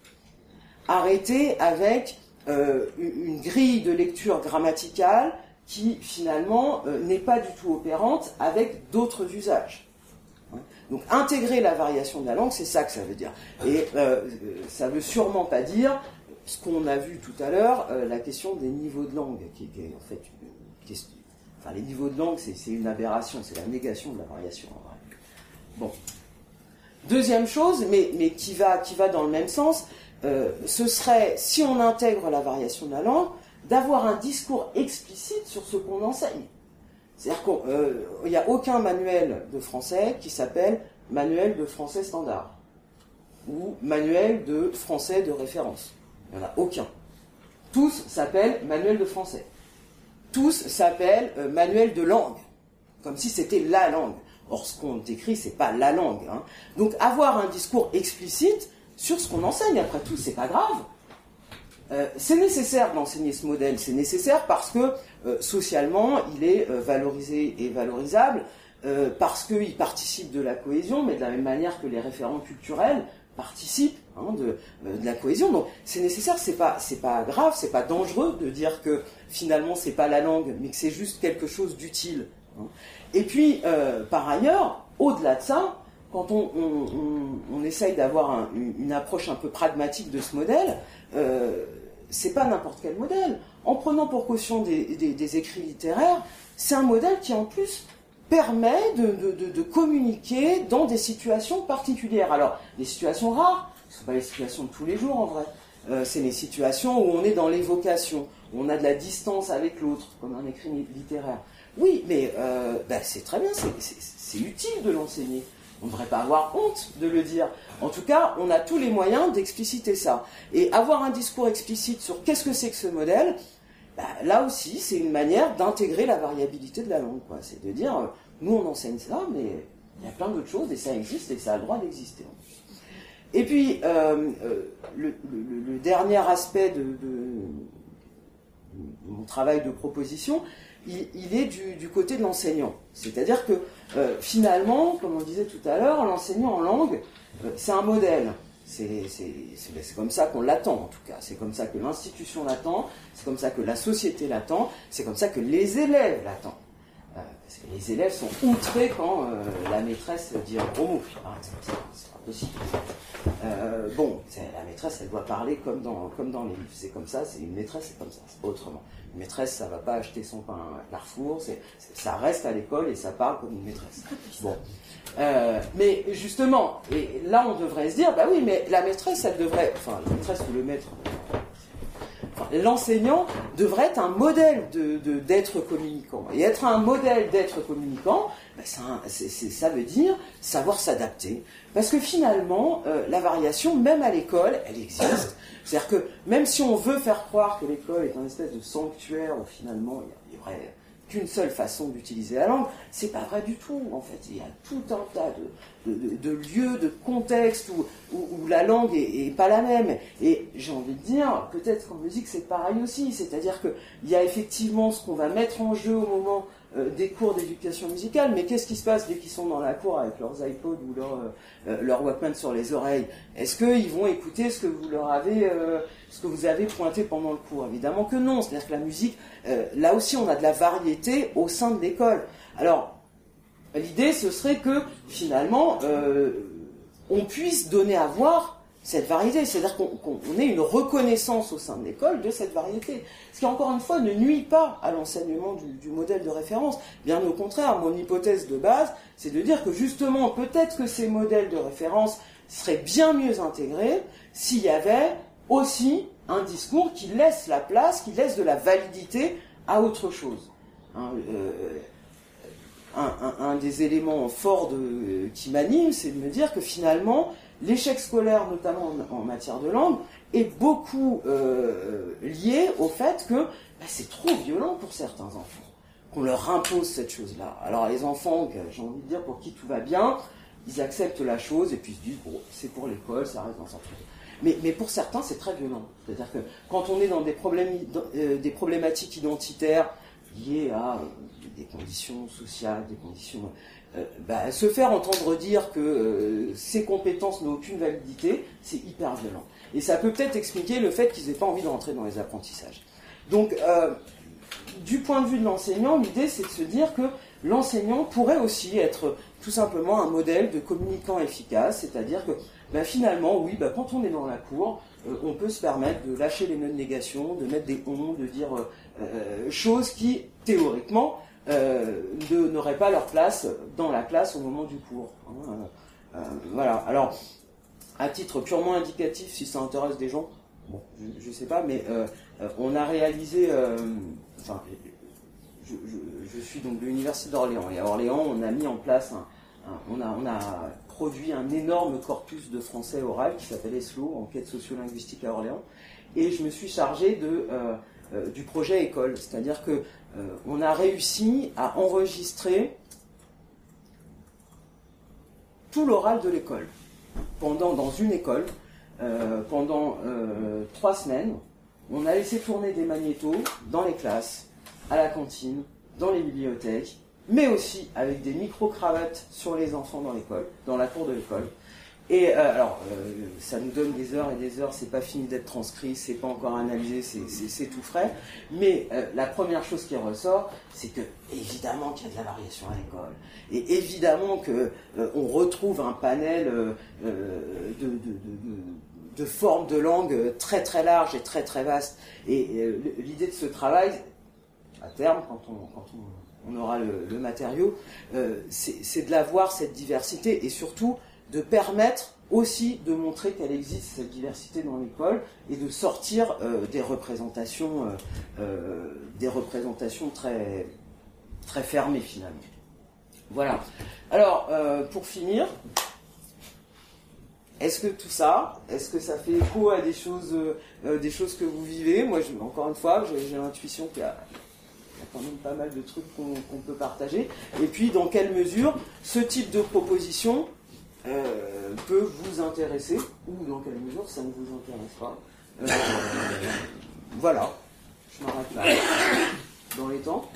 Arrêter avec une grille de lecture grammaticale qui, finalement, n'est pas du tout opérante avec d'autres usages. Donc, intégrer la variation de la langue, c'est ça que ça veut dire. Et ça ne veut sûrement pas dire ce qu'on a vu tout à l'heure, la question des niveaux de langue, qui est en fait une question. Enfin, les niveaux de langue, c'est une aberration, c'est la négation de la variation, en vrai. Bon. Deuxième chose, mais qui va dans le même sens, ce serait, si on intègre la variation de la langue, d'avoir un discours explicite sur ce qu'on enseigne. C'est-à-dire qu'il n'y a aucun manuel de français qui s'appelle manuel de français standard ou manuel de français de référence. Il n'y en a aucun. Tous s'appellent manuel de français. Tous s'appellent manuel de langue, comme si c'était la langue. Or, ce qu'on décrit, c'est pas la langue. Hein. Donc, avoir un discours explicite sur ce qu'on enseigne, après tout, c'est pas grave. C'est nécessaire d'enseigner ce modèle, c'est nécessaire parce que socialement, il est valorisé et valorisable, parce qu'il participe de la cohésion, mais de la même manière que les référents culturels participent de la cohésion. Donc c'est nécessaire, c'est pas grave, c'est pas dangereux de dire que finalement c'est pas la langue, mais que c'est juste quelque chose d'utile. Hein. Et puis, par ailleurs, au-delà de ça, quand on essaye d'avoir une approche un peu pragmatique de ce modèle, c'est pas n'importe quel modèle. En prenant pour caution des écrits littéraires, c'est un modèle qui en plus permet de communiquer dans des situations particulières. Alors, les situations rares, ce ne sont pas les situations de tous les jours en vrai. C'est les situations où on est dans l'évocation, où on a de la distance avec l'autre, comme un écrit littéraire. Oui, mais c'est très bien, c'est utile de l'enseigner. On ne devrait pas avoir honte de le dire. En tout cas, on a tous les moyens d'expliciter ça. Et avoir un discours explicite sur qu'est-ce que c'est que ce modèle, là aussi, c'est une manière d'intégrer la variabilité de la langue. C'est de dire, nous on enseigne ça, mais il y a plein d'autres choses, et ça existe, et ça a le droit d'exister. Et puis, le dernier aspect de mon travail de proposition, il est du côté de l'enseignant. C'est-à-dire que, finalement, comme on disait tout à l'heure, l'enseignant en langue, c'est un modèle. C'est comme ça qu'on l'attend, en tout cas. C'est comme ça que l'institution l'attend, c'est comme ça que la société l'attend, c'est comme ça que les élèves l'attendent. Parce que les élèves sont outrés quand la maîtresse dit un gros mot. C'est pas possible. La maîtresse, elle doit parler comme dans les livres. C'est comme ça, c'est une maîtresse, c'est comme ça, c'est pas autrement. Une maîtresse, ça va pas acheter son pain à Carrefour, ça reste à l'école et ça parle comme une maîtresse. Bon. Mais justement, et là on devrait se dire, oui, mais la maîtresse, elle devrait, la maîtresse ou le maître, l'enseignant devrait être un modèle d'être communicant. Et être un modèle d'être communicant, ça veut dire savoir s'adapter. Parce que finalement, la variation, même à l'école, elle existe. C'est-à-dire que même si on veut faire croire que l'école est un espèce de sanctuaire où finalement il n'y aurait qu'une seule façon d'utiliser la langue, c'est pas vrai du tout. En fait, il y a tout un tas de lieux, de contextes où la langue est pas la même. Et j'ai envie de dire, peut-être qu'en musique c'est pareil aussi. C'est-à-dire qu'il y a effectivement ce qu'on va mettre en jeu au moment des cours d'éducation musicale, mais qu'est-ce qui se passe dès qu'ils sont dans la cour avec leurs iPods ou leur Walkman sur les oreilles? Est-ce qu'ils vont écouter ce que vous avez pointé pendant le cours? Évidemment que non. C'est-à-dire que la musique, là aussi on a de la variété au sein de l'école. Alors, l'idée ce serait que finalement on puisse donner à voir cette variété, c'est-à-dire qu'on ait une reconnaissance au sein de l'école de cette variété. Ce qui, encore une fois, ne nuit pas à l'enseignement du modèle de référence. Bien au contraire, mon hypothèse de base, c'est de dire que justement, peut-être que ces modèles de référence seraient bien mieux intégrés s'il y avait aussi un discours qui laisse la place, qui laisse de la validité à autre chose. Un des éléments forts qui m'anime, c'est de me dire que finalement, l'échec scolaire, notamment en matière de langue, est beaucoup lié au fait que c'est trop violent pour certains enfants, qu'on leur impose cette chose-là. Alors les enfants, j'ai envie de dire, pour qui tout va bien, ils acceptent la chose et puis ils se disent, bon, c'est pour l'école, ça reste dans sa famille. Mais pour certains, c'est très violent. C'est-à-dire que quand on est dans des problématiques identitaires liées à des conditions sociales, des conditions... se faire entendre dire que ces compétences n'ont aucune validité, c'est hyper violent. Et ça peut peut-être expliquer le fait qu'ils n'aient pas envie de rentrer dans les apprentissages. Donc, du point de vue de l'enseignant, l'idée c'est de se dire que l'enseignant pourrait aussi être tout simplement un modèle de communicant efficace, c'est-à-dire que finalement, oui, quand on est dans la cour, on peut se permettre de lâcher les nœuds de négation, de mettre des ondes, de dire choses qui, théoriquement, n'auraient pas leur place dans la classe au moment du cours. Voilà. Alors, à titre purement indicatif, si ça intéresse des gens, bon, je sais pas, mais on a réalisé... je suis donc de l'Université d'Orléans, et à Orléans, on a mis en place on a produit un énorme corpus de français oral qui s'appelle ESLO, Enquête sociolinguistique à Orléans, et je me suis chargé du projet école, c'est-à-dire que on a réussi à enregistrer tout l'oral de l'école dans une école pendant 3 semaines. On a laissé tourner des magnétos dans les classes, à la cantine, dans les bibliothèques, mais aussi avec des micro-cravates sur les enfants dans l'école, dans la cour de l'école. Et ça nous donne des heures et des heures, c'est pas fini d'être transcrit, c'est pas encore analysé, c'est tout frais. Mais la première chose qui ressort, c'est que évidemment qu'il y a de la variation à l'école, et évidemment que on retrouve un panel de formes de langue très très large et très très vaste. Et l'idée de ce travail, à terme, quand on on aura le matériau, c'est de la voir, cette diversité, et surtout de permettre aussi de montrer qu'elle existe, cette diversité dans l'école, et de sortir des représentations très, très fermées finalement. Voilà. Alors, pour finir, est-ce que tout ça, est-ce que ça fait écho à des choses que vous vivez? Moi, encore une fois, j'ai l'intuition qu'il y a quand même pas mal de trucs qu'on peut partager. Et puis, dans quelle mesure ce type de proposition peut vous intéresser, ou dans quelle mesure ça ne vous intéresse pas. Voilà, je m'arrête là. Dans les temps.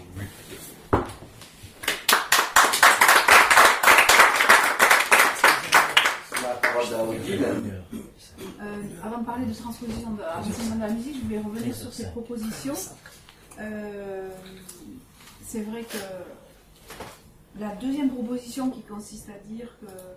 Avant de parler de transposition de la musique, je voulais revenir sur ces propositions. C'est vrai que la deuxième proposition qui consiste à dire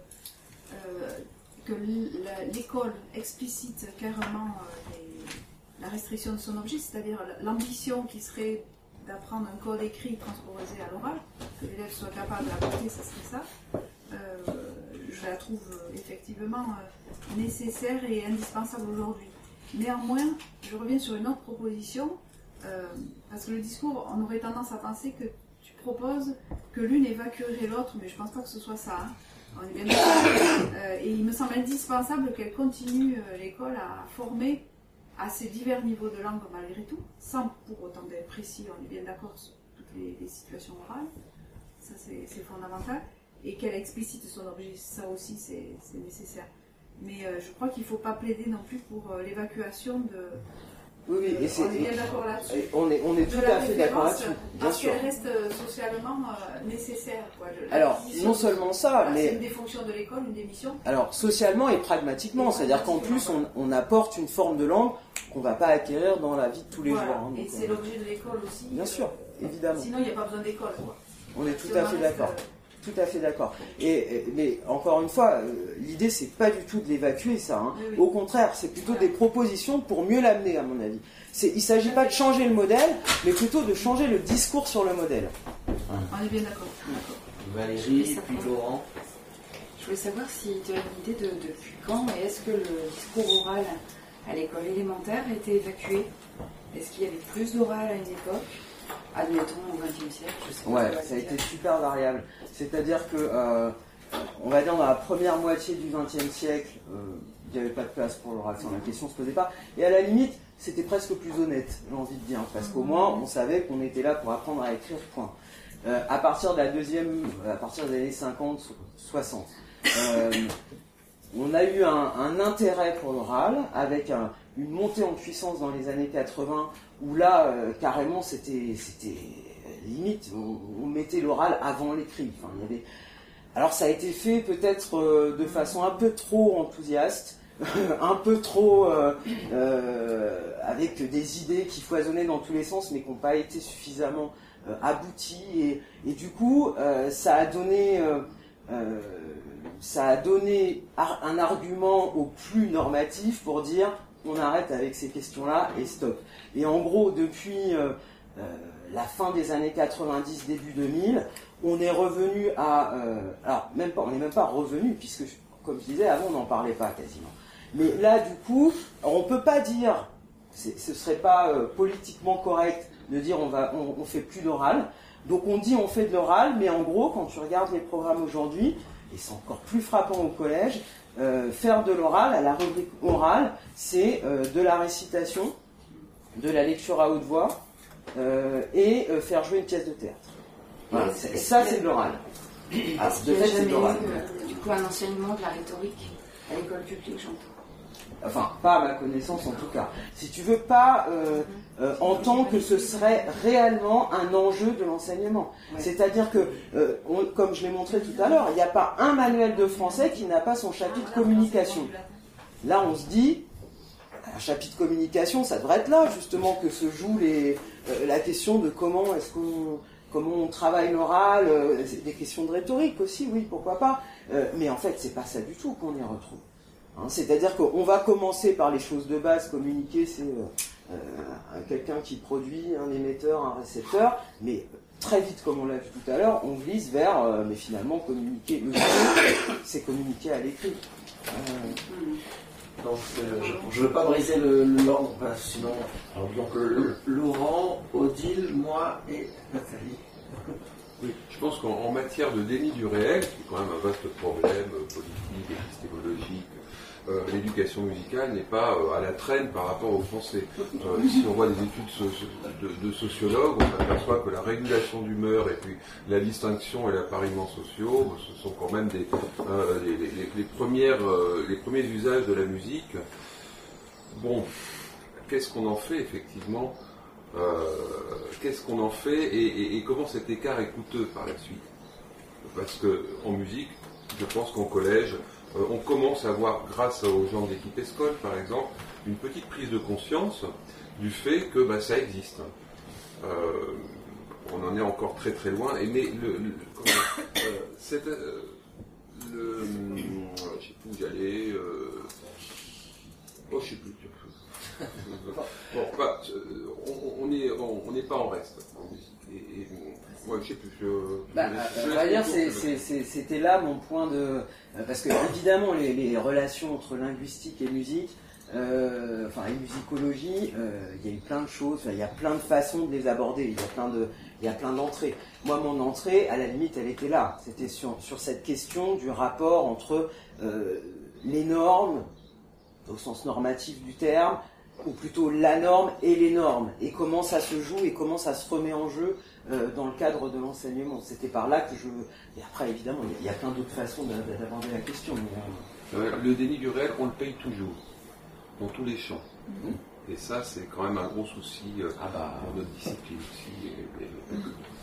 que l'école explicite clairement la restriction de son objet, c'est-à-dire l'ambition qui serait d'apprendre un code écrit transposé à l'oral, que l'élève soit capable d'appliquer, ça serait ça. Je la trouve effectivement nécessaire et indispensable aujourd'hui. Néanmoins, je reviens sur une autre proposition, parce que le discours, on aurait tendance à penser que tu proposes que l'une évacuerait l'autre, mais je ne pense pas que ce soit ça. Hein. On est bien d'accord. Et il me semble indispensable qu'elle continue l'école à former à ces divers niveaux de langue malgré tout, sans pour autant d'être précis, on est bien d'accord sur toutes les situations orales, ça c'est fondamental, et qu'elle explicite son objet, ça aussi c'est nécessaire. Mais je crois qu'il ne faut pas plaider non plus pour l'évacuation de... Oui, et on est bien d'accord là-dessus. On est tout à fait d'accord là-dessus. Parce qu'elle reste socialement nécessaire. Quoi. Alors, non seulement ça, voilà, mais... C'est une des fonctions de l'école, une des missions. Alors, socialement et pragmatiquement, c'est-à-dire qu'en plus, on apporte une forme de langue qu'on ne va pas acquérir dans la vie de tous les jours. Hein, et c'est l'objet de l'école aussi. Bien sûr, évidemment. Sinon, il n'y a pas besoin d'école. On est tout à fait d'accord. Tout à fait d'accord. Mais encore une fois, l'idée c'est pas du tout de l'évacuer ça. Hein. Oui. Au contraire, c'est plutôt des propositions pour mieux l'amener à mon avis. Il ne s'agit pas de changer le modèle, mais plutôt de changer le discours sur le modèle. On est bien d'accord. Valérie, puis Laurent. Je voulais savoir si tu as une idée depuis quand et est-ce que le discours oral à l'école élémentaire était évacué? Est-ce qu'il y avait plus d'oral à une époque? Admettons au XXe siècle, je sais pas. Ouais, ça a été super variable. C'est-à-dire que, on va dire dans la première moitié du XXe siècle, il n'y avait pas de place pour l'oral, la question ne se posait pas. Et à la limite, c'était presque plus honnête, j'ai envie de dire, parce qu'au moins, on savait qu'on était là pour apprendre à écrire, point. À partir de à partir des années 50, 60, on a eu un intérêt pour l'oral, avec une montée en puissance dans les années 80, où là, carrément, c'était limite, on mettait l'oral avant l'écrit. Enfin, il y avait... Alors ça a été fait peut-être de façon un peu trop enthousiaste, un peu trop avec des idées qui foisonnaient dans tous les sens, mais qui n'ont pas été suffisamment abouties. Et du coup, ça a donné un argument au plus normatif pour dire on arrête avec ces questions-là et stop. Et en gros, depuis la fin des années 90, début 2000, on est revenu à... alors, on n'est même pas revenu, puisque, comme je disais, avant, on n'en parlait pas quasiment. Mais là, du coup, on ne peut pas dire, ce ne serait pas politiquement correct de dire on fait plus d'oral. Donc on dit on fait de l'oral, mais en gros, quand tu regardes les programmes aujourd'hui, et c'est encore plus frappant au collège, faire de l'oral, à la rubrique orale, c'est de la récitation, de la lecture à haute voix, et faire jouer une pièce de théâtre. Voilà, ça c'est de l'oral. Est-ce qu'il n'y a jamais eu du coup un enseignement de la rhétorique à l'école publique, j'entends? Enfin, pas à ma connaissance en tout cas. Si tu veux, pas en tant que ce serait réellement un enjeu de l'enseignement. Ouais. C'est-à-dire que, comme je l'ai montré tout à l'heure, il n'y a pas un manuel de français qui n'a pas son chapitre communication. Là, on se dit, un chapitre communication, ça devrait être là justement que se joue la question de comment on travaille l'oral, des questions de rhétorique aussi, oui, pourquoi pas. Mais en fait, c'est pas ça du tout qu'on y retrouve. Hein, c'est-à-dire qu'on va commencer par les choses de base, communiquer, c'est quelqu'un qui produit un émetteur, un récepteur, mais très vite, comme on l'a vu tout à l'heure, on glisse vers, mais finalement, communiquer. Le son, c'est communiquer à l'écrit. Donc, je ne veux pas briser l'ordre, sinon. Alors, donc, Laurent, Odile, moi et Nathalie. Oui, je pense qu'en matière de déni du réel, qui est quand même un vaste problème politique, épistémologique, l'éducation musicale n'est pas à la traîne par rapport aux Français. Si on voit des études de sociologues, on s'aperçoit que la régulation d'humeur et puis la distinction et l'appariement sociaux, ce sont quand même les premiers usages de la musique. Bon, qu'est-ce qu'on en fait effectivement ? Qu'est-ce qu'on en fait et comment cet écart est coûteux par la suite? Parce qu'en musique, je pense qu'en collège, on commence à avoir, grâce aux gens de l'équipe Escole par exemple, une petite prise de conscience du fait que ça existe. On en est encore très très loin, mais je sais plus où j'allais. Je sais plus. Bon, on n'est pas en reste en musique. Ouais, je sais plus. On va dire, c'était là mon point de. Parce que, évidemment, les relations entre linguistique et musique, et musicologie, il y a eu plein de choses, il y a plein de façons de les aborder, il y a plein d'entrées. Moi, mon entrée, à la limite, elle était là. C'était sur cette question du rapport entre les normes, au sens normatif du terme, ou plutôt la norme et les normes, et comment ça se joue et comment ça se remet en jeu dans le cadre de l'enseignement. C'était par là que Et après, évidemment, il y a plein d'autres façons d'aborder la question. Mais, le déni du réel, on le paye toujours, dans tous les champs. Et ça, c'est quand même un gros souci pour notre discipline aussi.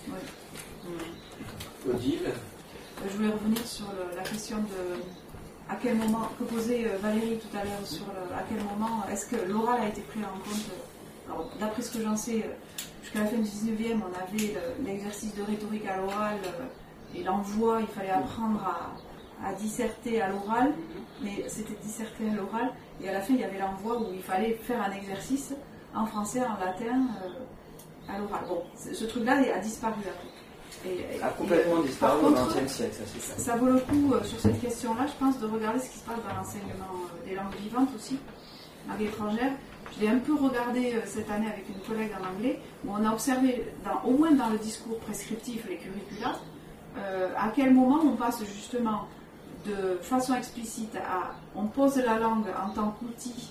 Odile. Je voulais revenir sur la question à quel moment, que posait Valérie tout à l'heure, sur à quel moment est-ce que l'oral a été pris en compte. Alors, d'après ce que j'en sais, jusqu'à la fin du 19e, on avait l'exercice de rhétorique à l'oral et l'envoi, il fallait apprendre à disserter à l'oral, mais c'était disserter à l'oral, et à la fin, il y avait l'envoi où il fallait faire un exercice en français, en latin, à l'oral. Bon, ce truc-là a disparu après. A complètement disparu au XXe siècle, ça c'est ça. Ça vaut le coup, sur cette question-là, je pense, de regarder ce qui se passe dans l'enseignement des langues vivantes aussi, langues étrangères. Je l'ai un peu regardé cette année avec une collègue en anglais, où on a observé, au moins dans le discours prescriptif, les curricula, à quel moment on passe justement de façon explicite on pose la langue en tant qu'outil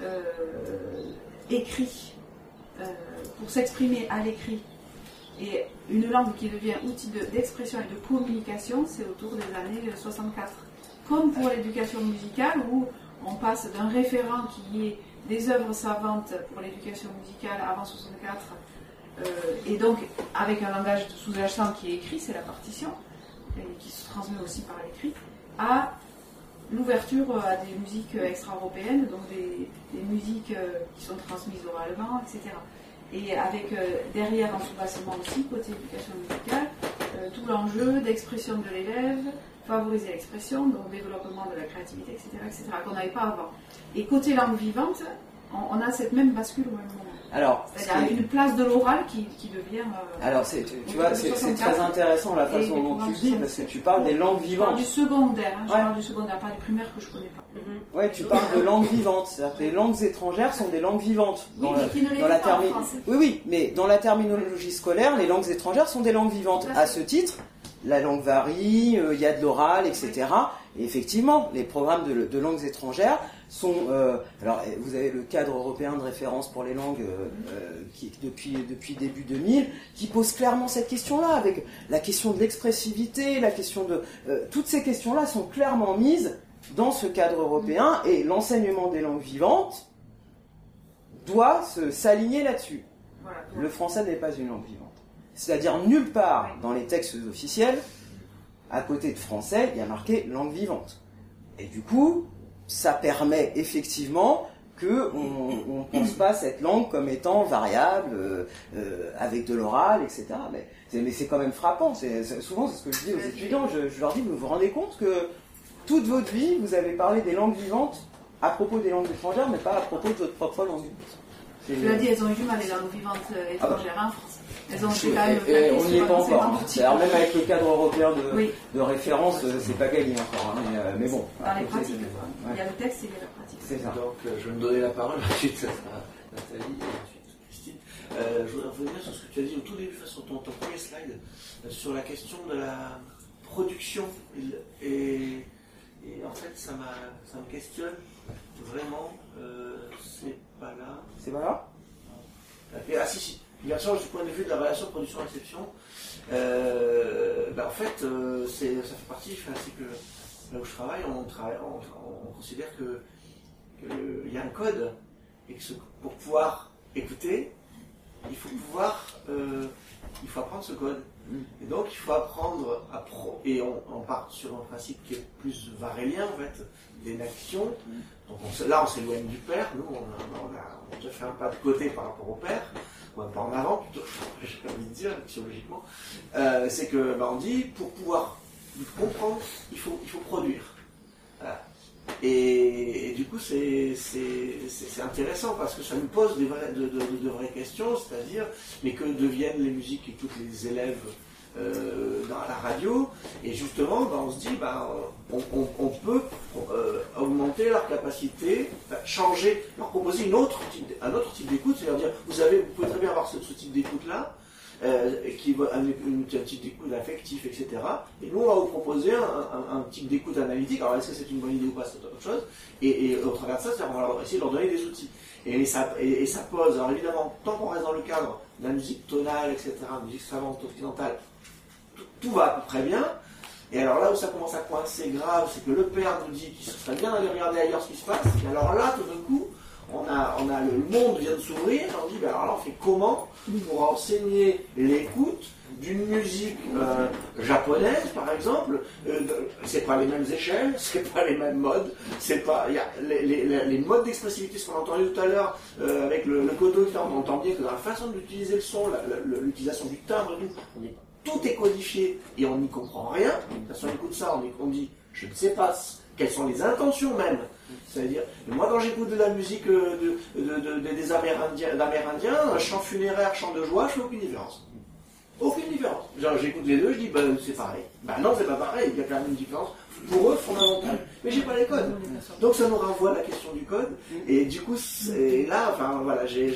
écrit, pour s'exprimer à l'écrit, et une langue qui devient outil d'expression et de communication, c'est autour des années 64. Comme pour l'éducation musicale, où on passe d'un référent qui est des œuvres savantes pour l'éducation musicale avant 64, et donc avec un langage sous-jacent qui est écrit, c'est la partition, et qui se transmet aussi par l'écrit, à l'ouverture à des musiques extra-européennes, donc des musiques qui sont transmises oralement, etc. Et avec derrière en sous-bassement aussi, côté éducation musicale, tout l'enjeu d'expression de l'élève, favoriser l'expression, donc développement de la créativité, etc., qu'on n'avait pas avant. Et côté langue vivante, on a cette même bascule au même moment. Alors, c'est-à-dire une place de l'oral qui devient... alors, tu vois, c'est très intéressant la façon dont tu le dis, parce que tu parles des langues vivantes. Je parle du secondaire, je parle du secondaire, pas du primaire que je ne connais pas. Ouais, tu parles de langues vivantes, c'est-à-dire que les langues étrangères sont des langues vivantes. Dans la Oui, mais dans la terminologie scolaire, les langues étrangères sont des langues vivantes. À ce titre, la langue varie, il y a de l'oral, etc. Et effectivement, les programmes de langues étrangères sont... alors, vous avez le cadre européen de référence pour les langues qui depuis début 2000, qui pose clairement cette question-là, avec la question de l'expressivité, la question de... toutes ces questions-là sont clairement mises dans ce cadre européen, et l'enseignement des langues vivantes doit s'aligner là-dessus. Voilà. Le français n'est pas une langue vivante. C'est-à-dire, nulle part dans les textes officiels, à côté de français, il y a marqué langue vivante. Et du coup, ça permet effectivement qu'on ne pense pas cette langue comme étant variable, avec de l'oral, etc. Mais c'est quand même frappant. Souvent, c'est ce que je dis aux étudiants. Je leur dis, vous vous rendez compte que toute votre vie, vous avez parlé des langues vivantes à propos des langues étrangères, mais pas à propos de votre propre langue. Tu l'as dit, elles ont eu du mal, les langues vivantes étrangères en France. Elles ont été quand même et on n'y est pas encore. hein. Alors même avec le cadre européen Oui. de référence, c'est pas gagné encore. Hein, mais bon. Dans les côté, pratiques. Il y a le texte et il y a la pratique. C'est ça. Donc, je vais me donner la parole, ensuite ça sera Nathalie et ensuite Christine. Je voudrais revenir sur ce que tu as dit au tout début, sur ton premier slide, sur la question de la production. Et en fait, ça me questionne vraiment. C'est pas là. C'est pas là? Ah si. Bien sûr, du point de vue de la relation production-réception, en fait, ça fait partie, c'est que là où je travaille, on considère qu'il y a un code, et que pour pouvoir écouter, il faut apprendre ce code. Et donc, il faut apprendre et on part sur un principe qui est plus varélien, en fait, d'énaction. Donc là, on s'éloigne du père. Nous, on a déjà fait un pas de côté par rapport au père, ou un pas en avant, plutôt, j'ai envie de dire, physiologiquement. C'est que, on dit, pour pouvoir comprendre, il faut produire. Voilà. Et du coup, c'est intéressant parce que ça nous pose de vraies questions, c'est-à-dire, mais que deviennent les musiques qu'écoutent les élèves dans la radio? Et justement, on se dit, on peut augmenter leur capacité, changer, leur proposer un autre type d'écoute, c'est-à-dire, vous pouvez très bien avoir ce type d'écoute-là, qui va un type d'écoute affectif, etc. Et nous, on va vous proposer un type d'écoute analytique. Alors, est-ce que c'est une bonne idée ou pas, c'est autre chose. Et au travers de ça, on va essayer de leur donner des outils. Et ça pose, alors évidemment, tant qu'on reste dans le cadre de la musique tonale, etc., la musique savante occidentale, tout va à peu près bien. Et alors là où ça commence à coincer grave, c'est que le père nous dit qu'il serait bien d'aller regarder ailleurs ce qui se passe. Et alors là, tout d'un coup, le monde vient de s'ouvrir, on dit, alors là, on fait comment pour enseigner l'écoute d'une musique japonaise, par exemple? C'est pas les mêmes échelles, c'est pas les mêmes modes, c'est pas, les modes d'expressivité, ce qu'on a entendu tout à l'heure avec le Kodo, on entend bien que dans la façon d'utiliser le son, l'utilisation du timbre, tout est codifié et on n'y comprend rien. De toute façon, on écoute ça, on dit, je ne sais pas quelles sont les intentions même. C'est-à-dire, moi quand j'écoute de la musique des Amérindiens, chant funéraire, chant de joie, je fais aucune différence. Aucune différence. Genre, j'écoute les deux, je dis, c'est pareil. Non, c'est pas pareil, il y a quand même une différence, pour eux, fondamentale. Mais j'ai pas les codes. Donc ça nous renvoie à la question du code, et du coup, là, j'ai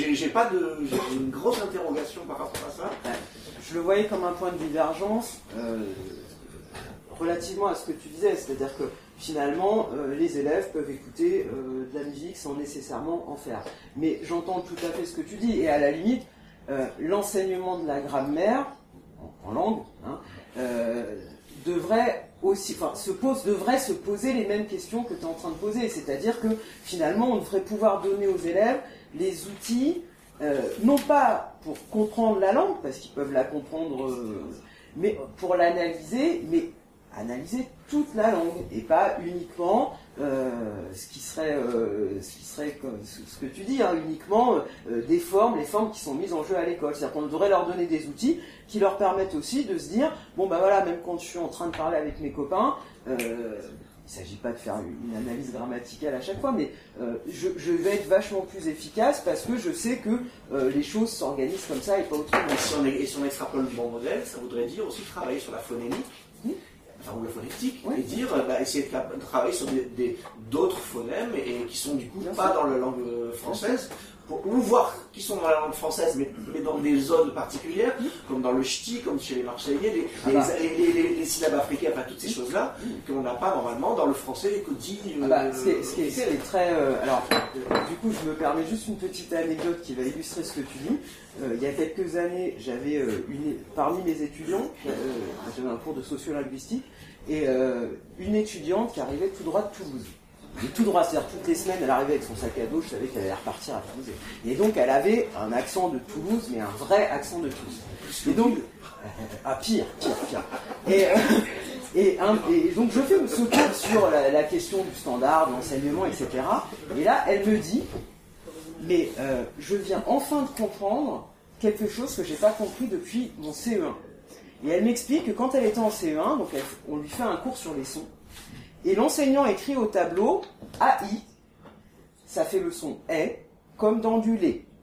une grosse interrogation par rapport à ça. Je le voyais comme un point de divergence relativement à ce que tu disais, c'est-à-dire que finalement, les élèves peuvent écouter de la musique sans nécessairement en faire. Mais j'entends tout à fait ce que tu dis, et à la limite, l'enseignement de la grammaire, en langue, devrait se poser les mêmes questions que tu es en train de poser. C'est-à-dire que finalement, on devrait pouvoir donner aux élèves les outils, non pas pour comprendre la langue, parce qu'ils peuvent la comprendre, mais pour l'analyser, mais analyser toute la langue, et pas uniquement ce qui serait comme ce que tu dis, uniquement les formes qui sont mises en jeu à l'école. C'est-à-dire qu'on devrait leur donner des outils qui leur permettent aussi de se dire, même quand je suis en train de parler avec mes copains, il ne s'agit pas de faire une analyse grammaticale à chaque fois, mais je vais être vachement plus efficace parce que je sais que les choses s'organisent comme ça et pas autrement. Et si on extrapole le bon modèle, ça voudrait dire aussi travailler sur la phonémique, ou la phonétique, et dire, essayer de travailler sur d'autres phonèmes et qui sont du coup pas dans la langue française, ou voir qui sont dans la langue française, mais dans des zones particulières, comme dans le ch'ti, comme chez les Marseillais, les syllabes africaines, toutes ces choses-là, qu'on n'a pas normalement dans le français, les codis. Ce qui est très... alors, du coup, je me permets juste une petite anecdote qui va illustrer ce que tu dis. Il y a quelques années, j'avais parmi mes étudiants, j'avais un cours de sociolinguistique, et une étudiante qui arrivait tout droit de Toulouse. Et tout droit, c'est-à-dire toutes les semaines, elle arrivait avec son sac à dos, je savais qu'elle allait repartir à Toulouse. Et donc, elle avait un accent de Toulouse, mais un vrai accent de Toulouse. Et donc, pire. Et donc, je fais ce cours sur la question du standard, de l'enseignement, etc. Et là, elle me dit, mais je viens enfin de comprendre quelque chose que je n'ai pas compris depuis mon CE1. Et elle m'explique que quand elle était en CE1, donc on lui fait un cours sur les sons, et l'enseignant écrit au tableau AI, ça fait le son est, comme dans du lait.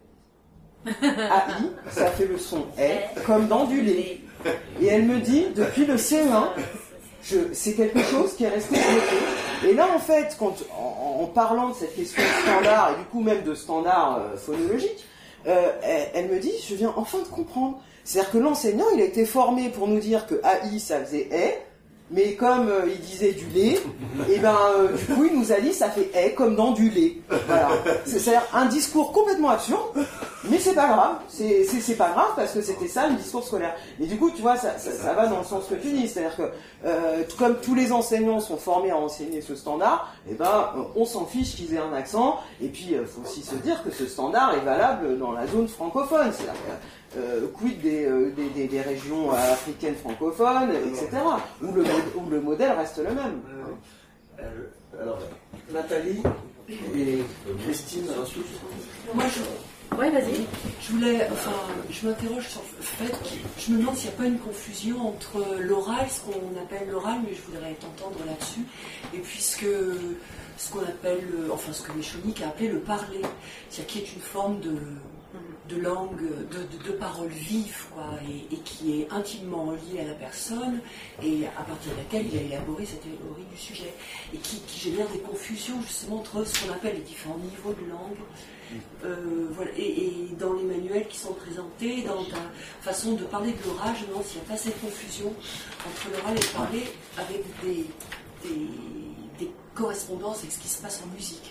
AI, ça fait le son « comme dans du lait ». Et elle me dit, depuis le CE1, c'est quelque chose qui est resté bloqué. Et là, en fait, en parlant de cette question de standard, et du coup même de standard phonologique, elle me dit, je viens enfin de comprendre. C'est-à-dire que l'enseignant, il a été formé pour nous dire que AI, ça faisait « est », mais comme il disait du lait, et du coup il nous a dit ça fait « est » comme dans du lait. Voilà. C'est-à-dire un discours complètement absurde, mais c'est pas grave. C'est pas grave parce que c'était ça le discours scolaire. Et du coup, tu vois, ça va dans le sens que tu dis. C'est-à-dire que comme tous les enseignants sont formés à enseigner ce standard, on s'en fiche qu'ils aient un accent. Et puis, il faut aussi se dire que ce standard est valable dans la zone francophone. C'est-à-dire quid des régions africaines francophones, etc. Où le modèle reste le même. Alors, Nathalie et Christine, ensuite. Moi, ouais, vas-y. Je m'interroge sur le fait que je me demande s'il n'y a pas une confusion entre l'oral, ce qu'on appelle l'oral, mais je voudrais t'entendre là-dessus, et puis ce qu'on appelle, ce que Méchonic a appelé le parler, c'est-à-dire qui est une forme de langue, de parole vive, quoi, et qui est intimement liée à la personne, et à partir de laquelle il a élaboré cette théorie du sujet, et qui génère des confusions justement entre ce qu'on appelle les différents niveaux de langue. Voilà. Et dans les manuels qui sont présentés, dans ta façon de parler de l'oral, je me demande s'il n'y a pas cette confusion entre l'oral et le parler, avec des correspondances avec ce qui se passe en musique.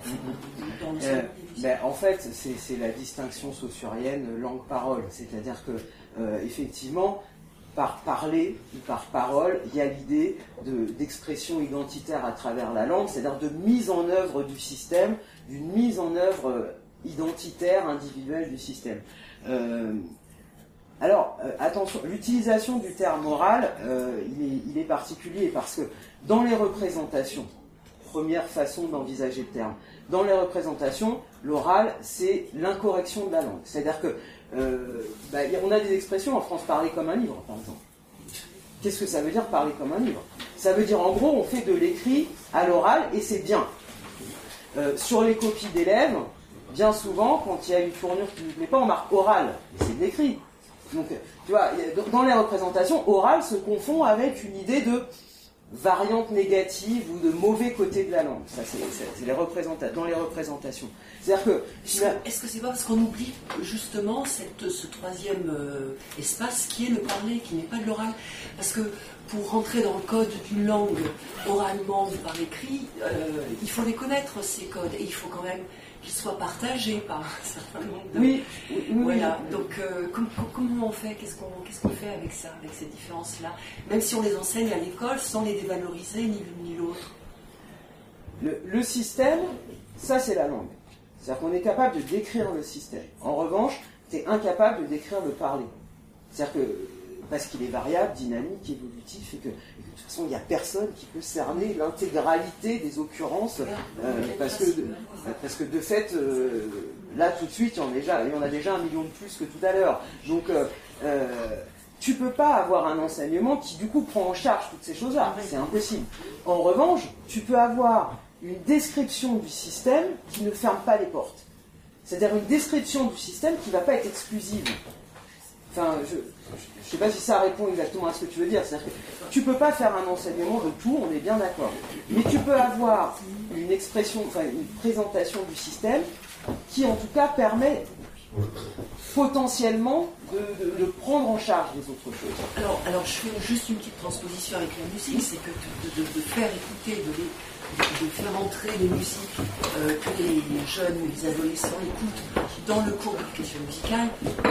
En fait, c'est la distinction saussurienne langue-parole. C'est-à-dire que, effectivement, par parler ou par parole, il y a l'idée d'expression identitaire à travers la langue, c'est-à-dire de mise en œuvre du système, d'une mise en œuvre identitaire, individuelle du système. Attention, l'utilisation du terme oral, il est particulier parce que dans les représentations, première façon d'envisager le terme, dans les représentations, l'oral, c'est l'incorrection de la langue. C'est-à-dire que on a des expressions en France, parler comme un livre, par exemple. Qu'est-ce que ça veut dire parler comme un livre? Ça veut dire, en gros, on fait de l'écrit à l'oral et c'est bien. Sur les copies d'élèves, bien souvent, quand il y a une tournure qui ne plaît pas, on marque oral, et c'est de l'écrit. Donc, tu vois, dans les représentations, oral se confond avec une idée de variante négative ou de mauvais côté de la langue. Ça, c'est dans les représentations. C'est-à-dire que... Est-ce que c'est pas parce qu'on oublie justement ce troisième espace qui est le parler, qui n'est pas de l'oral? Parce que pour rentrer dans le code d'une langue oralement ou par écrit, il faut les connaître, ces codes, et il faut quand même qu'ils soient partagés par un certain nombre de... Oui. Voilà, donc comment on fait? Qu'est-ce qu'on fait avec ça, avec ces différences-là? Même si on les enseigne à l'école sans les dévaloriser, ni l'une ni l'autre. Le système, ça c'est la langue. C'est-à-dire qu'on est capable de décrire le système. En revanche, tu es incapable de décrire le parler. C'est-à-dire que, parce qu'il est variable, dynamique, évolutif, et que de toute façon, il n'y a personne qui peut cerner l'intégralité des occurrences, parce que de fait, là tout de suite, il y en a déjà 1 million de plus que tout à l'heure. Donc, tu ne peux pas avoir un enseignement qui, du coup, prend en charge toutes ces choses-là. C'est impossible. En revanche, tu peux avoir une description du système qui ne ferme pas les portes. C'est-à-dire une description du système qui ne va pas être exclusive. Enfin, je ne sais pas si ça répond exactement à ce que tu veux dire. C'est-à-dire que tu ne peux pas faire un enseignement de tout, on est bien d'accord. Mais tu peux avoir une présentation du système qui, en tout cas, permet potentiellement de prendre en charge les autres choses. Alors, je fais juste une petite transposition avec la musique, c'est que de faire écouter, de faire entrer les musiques que les jeunes ou les adolescents écoutent dans le cours d'éducation musicale.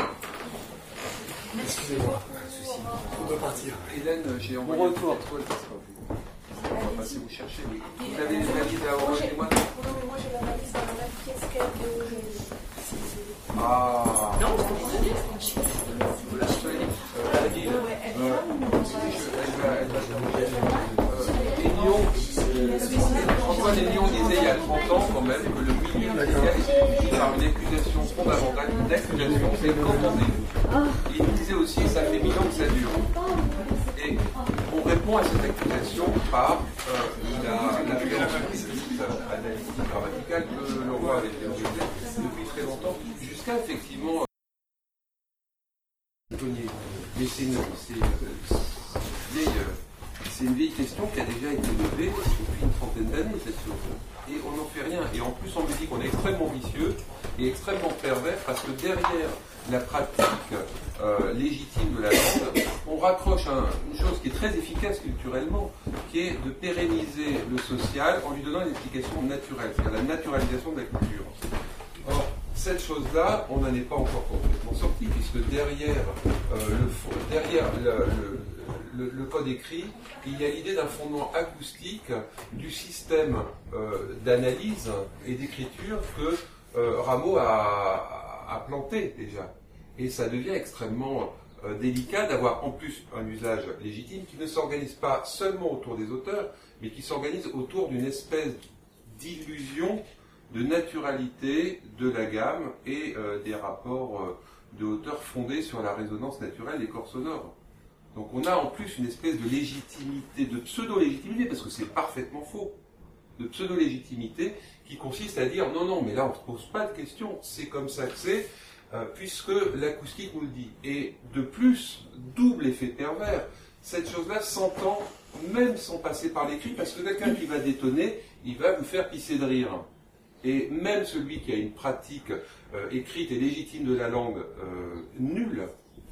Excusez-moi, on doit partir. Hélène, j'ai envoyé un retour. On va passer vous chercher. Vous avez les valises à envoyer moi? Non, mais moi j'ai la valise dans la même pièce qu'elle de aujourd'hui. Ah. Non, vous la soignez. Antoine Hénion disait il y a 30 ans quand même que le milieu médical est suivi par une accusation fondamentale. L'accusation, c'est le commandez-vous. Il disait aussi, ça fait 1000 ans que ça dure. Et on répond à cette accusation par la violence analytique grammaticale que le roi avait développée depuis très longtemps, jusqu'à effectivement Mais c'est une vieille question qui a déjà été levée depuis une trentaine d'années, cette chose. Et on n'en fait rien. Et en plus, en musique, on est extrêmement vicieux et extrêmement pervers parce que derrière la pratique légitime de la langue, on raccroche une chose qui est très efficace culturellement, qui est de pérenniser le social en lui donnant une explication naturelle, c'est-à-dire la naturalisation de la culture. Or, cette chose-là, on n'en est pas encore complètement sorti, puisque derrière le code écrit, il y a l'idée d'un fondement acoustique du système d'analyse et d'écriture que Rameau a planté déjà. Et ça devient extrêmement délicat d'avoir en plus un usage légitime qui ne s'organise pas seulement autour des auteurs, mais qui s'organise autour d'une espèce d'illusion de naturalité de la gamme et des rapports de hauteur fondés sur la résonance naturelle des corps sonores. Donc on a en plus une espèce de légitimité, de pseudo-légitimité, parce que c'est parfaitement faux, de pseudo-légitimité qui consiste à dire non, mais là on ne se pose pas de questions, c'est comme ça que c'est, puisque l'acoustique nous le dit. Et de plus, double effet pervers, cette chose-là s'entend même sans passer par l'écrit, parce que quelqu'un qui va détonner, il va vous faire pisser de rire. Et même celui qui a une pratique écrite et légitime de la langue nulle,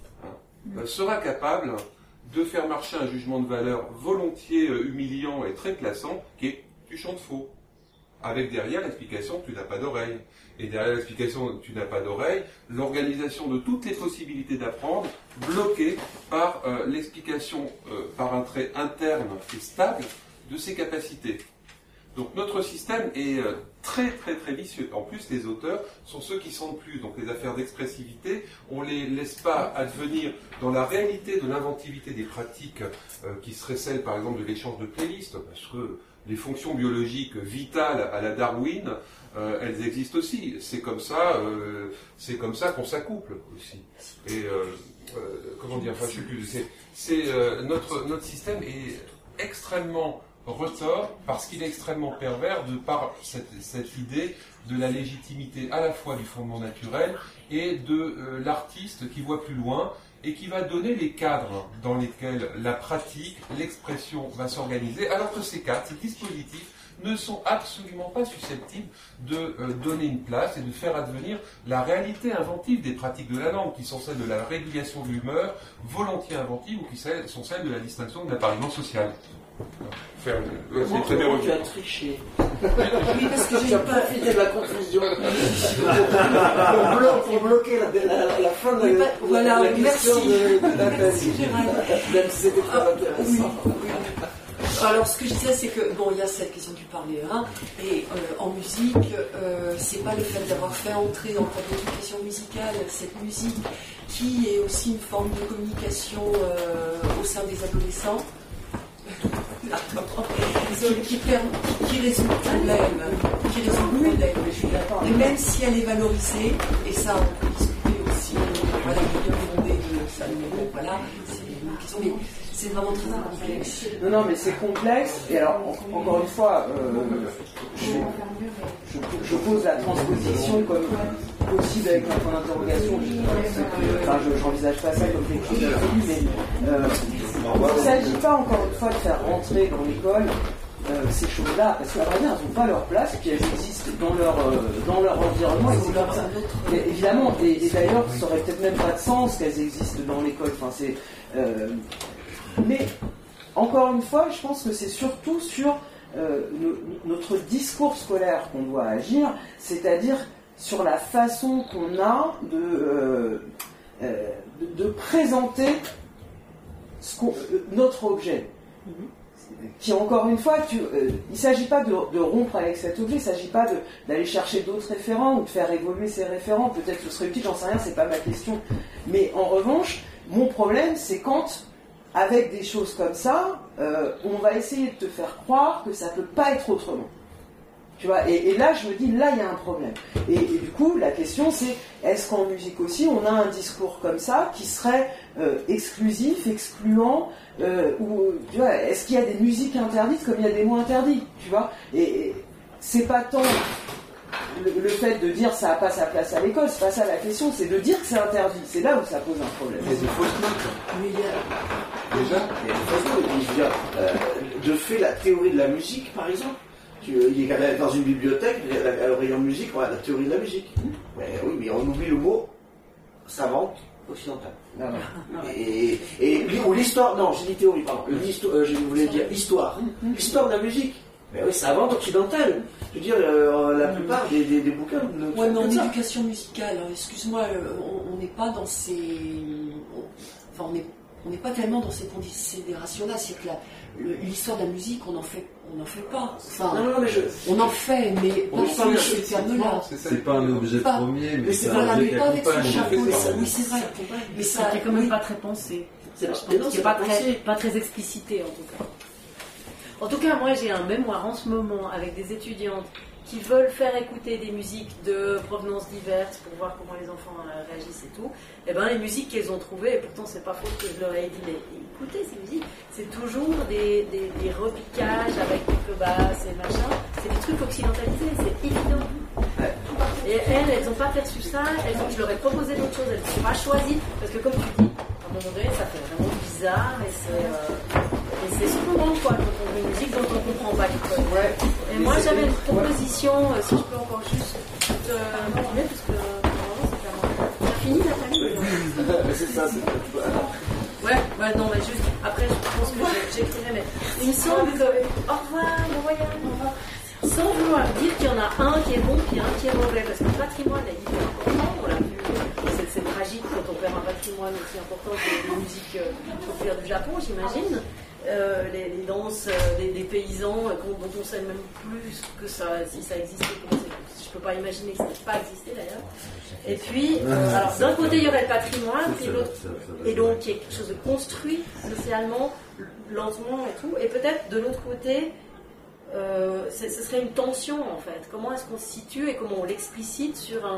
sera capable de faire marcher un jugement de valeur volontiers humiliant et très classant, qui est « tu chantes faux », avec derrière l'explication « tu n'as pas d'oreille ». Et derrière l'explication « tu n'as pas d'oreille », l'organisation de toutes les possibilités d'apprendre, bloquée par l'explication par un trait interne et stable de ses capacités. Donc notre système est très très très vicieux. En plus, les auteurs sont ceux qui sentent plus. Donc les affaires d'expressivité, on ne les laisse pas advenir dans la réalité de l'inventivité des pratiques qui seraient celles par exemple de l'échange de playlists, parce que les fonctions biologiques vitales à la Darwin, elles existent aussi. C'est comme ça qu'on s'accouple aussi. Et comment dire, enfin je sais plus, notre système est extrêmement retort parce qu'il est extrêmement pervers de par cette idée de la légitimité à la fois du fondement naturel et de l'artiste qui voit plus loin et qui va donner les cadres dans lesquels la pratique, l'expression va s'organiser, alors que ces cadres, ces dispositifs ne sont absolument pas susceptibles de donner une place et de faire advenir la réalité inventive des pratiques de la langue, qui sont celles de la régulation de l'humeur, volontiers inventive, ou qui sont celles de la distinction de l'appariement social. Tu as triché. Oui, parce que tu as profité de la confusion pour bloquer la fin de la voilà, merci. Merci Gérald. Même si c'était très intéressant. Oui. Alors ce que je disais, c'est que bon, il y a cette question du parler, et en musique, c'est pas le fait d'avoir fait entrer dans ta éducation musicale cette musique qui est aussi une forme de communication au sein des adolescents. Qui résout le problème, et même si elle est valorisée, et ça on peut discuter aussi, voilà, il y a bien fondé de ça, mais voilà, c'est une question, mais c'est vraiment très complexe. Non, mais c'est complexe, et alors, encore une fois, je pose la transposition comme possible avec un point d'interrogation. Je n'envisage pas ça comme quelque chose d'absolu, mais il ne s'agit pas, encore une fois, de faire rentrer dans l'école ces choses-là, parce qu'à vrai dire, elles n'ont pas leur place, et puis elles existent dans leur environnement, et c'est comme ça. Mais, évidemment, et d'ailleurs, ça aurait peut-être même pas de sens qu'elles existent dans l'école. Mais, encore une fois, je pense que c'est surtout sur notre discours scolaire qu'on doit agir, c'est-à-dire sur la façon qu'on a de présenter notre objet. Qui, encore une fois, il ne s'agit pas de rompre avec cet objet, il ne s'agit pas d'aller chercher d'autres référents ou de faire évoluer ces référents. Peut-être que ce serait utile, j'en sais rien, c'est pas ma question. Mais en revanche, mon problème, c'est quand, avec des choses comme ça, on va essayer de te faire croire que ça ne peut pas être autrement. Tu vois, et là, je me dis, là, il y a un problème. Et du coup, la question, c'est, est-ce qu'en musique aussi, on a un discours comme ça qui serait exclusif, excluant, ou tu vois, est-ce qu'il y a des musiques interdites comme il y a des mots interdits, tu vois, et c'est pas tant le fait de dire ça n'a pas sa place à l'école, c'est pas ça la question, c'est de dire que c'est interdit. C'est là où ça pose un problème. Il y a des fausses notes. Mais il y a... Déjà, Il y a des fausses notes. Et puis, je veux dire, de fait, la théorie de la musique, par exemple, il y a dans une bibliothèque, au rayon musique, on a la théorie de la musique. Mais oui, mais on oublie le mot savante occidentale. Ou l'histoire, non, j'ai dit théorie, pardon. Je voulais dire histoire. L'histoire de la musique. Mais oui, savante occidentale. Je veux dire, la plupart des bouquins ne Ouais, mais en ça. éducation musicale, excuse-moi, on n'est pas dans ces... Enfin, on n'est pas tellement dans ces considérations-là. C'est que l'histoire de la musique, on n'en fait pas. Enfin, Non, mais on en fait, mais on pas parle sous ce terme-là. C'est pas un objet Pas- premier, mais Mais c'est voilà, un objet mais qui pas avec ce accompagne. chapeau. c'est ça. Oui, c'est vrai. Mais ça, C'est quand même oui. pas très pensé. C'est Je pas- pense mais non, qu'il c'est n'est pas pas très explicité en tout cas. En tout cas, moi j'ai un mémoire en ce moment avec des étudiantes qui veulent faire écouter des musiques de provenance diverses pour voir comment les enfants réagissent et tout. Et bien les musiques qu'elles ont trouvées, et pourtant c'est pas faux que je leur ai dit, mais écoutez ces musiques, c'est toujours des repiquages avec quelques basses et machin. C'est des trucs occidentalisés, c'est évident. Et elles n'ont pas perçu ça, je leur ai proposé d'autres choses, elles n'ont pas choisi, parce que comme tu dis, à un moment donné, ça fait vraiment bizarre et c'est souvent quoi, quand on veut une musique dont on ne comprend pas les codes. Et moi j'avais une proposition, si je peux encore juste terminer, parce que normalement c'est tellement... T'as fini la famille? Mais c'est ça, c'est Ouais, non, mais juste, après je pense que j'écrirai, mais il me semble que... Au revoir, bon voyage, au revoir. Sans vouloir dire qu'il y en a un qui est bon puis un qui est mauvais, parce que le patrimoine est hyper important, on l'a vu, c'est tragique quand on perd un patrimoine aussi important que les musiques populaires du Japon, j'imagine, les danses des paysans dont on sait même plus que ça, si ça existait, je peux pas imaginer que ça n'ait pas existé d'ailleurs. Et puis, alors d'un côté il y aurait le patrimoine, puis l'autre, et donc il y a quelque chose de construit socialement, lentement et tout, et peut-être de l'autre côté, ce serait une tension en fait. Comment est-ce qu'on se situe et comment on l'explicite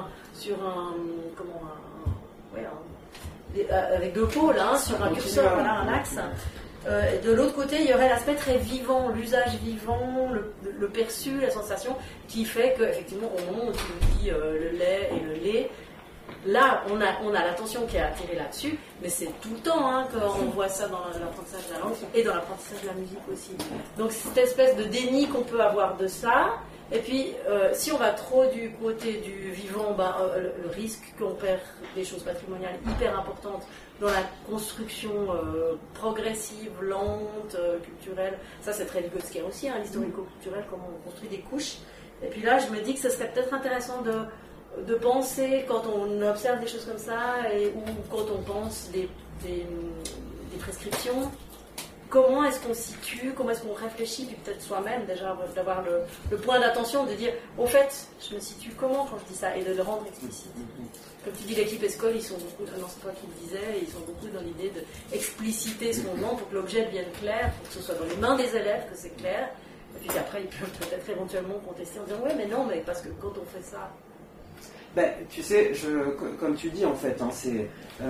avec deux pôles, sur un curseur, voilà, un axe. De l'autre côté, il y aurait l'aspect très vivant, l'usage vivant, le perçu, la sensation, qui fait qu'effectivement, au moment où tu nous dis le lait et le lait, là, on a l'attention qui est attirée là-dessus, mais c'est tout le temps qu'on voit ça dans l'apprentissage de la langue et dans l'apprentissage de la musique aussi. Donc, cette espèce de déni qu'on peut avoir de ça, et puis, si on va trop du côté du vivant, le risque qu'on perd des choses patrimoniales hyper importantes dans la construction progressive, lente, culturelle. Ça, c'est très Vygotsky aussi, l'historico-culturel, comment on construit des couches. Et puis là, je me dis que ce serait peut-être intéressant de penser, quand on observe des choses comme ça, ou quand on pense des prescriptions, comment est-ce qu'on situe, comment est-ce qu'on réfléchit, puis peut-être soi-même déjà d'avoir le point d'attention, de dire, au fait, je me situe comment quand je dis ça, et de le rendre explicite. Comme tu dis, l'équipe Escole, ils sont beaucoup, non, c'est toi qui le disais, ils sont beaucoup dans l'idée d'expliciter ce moment pour que l'objet devienne clair, pour que ce soit dans les mains des élèves, que c'est clair, et puis après, ils peuvent peut-être éventuellement contester en disant, ouais, mais non, mais parce que quand on fait ça... Tu sais, comme tu dis en fait, c'est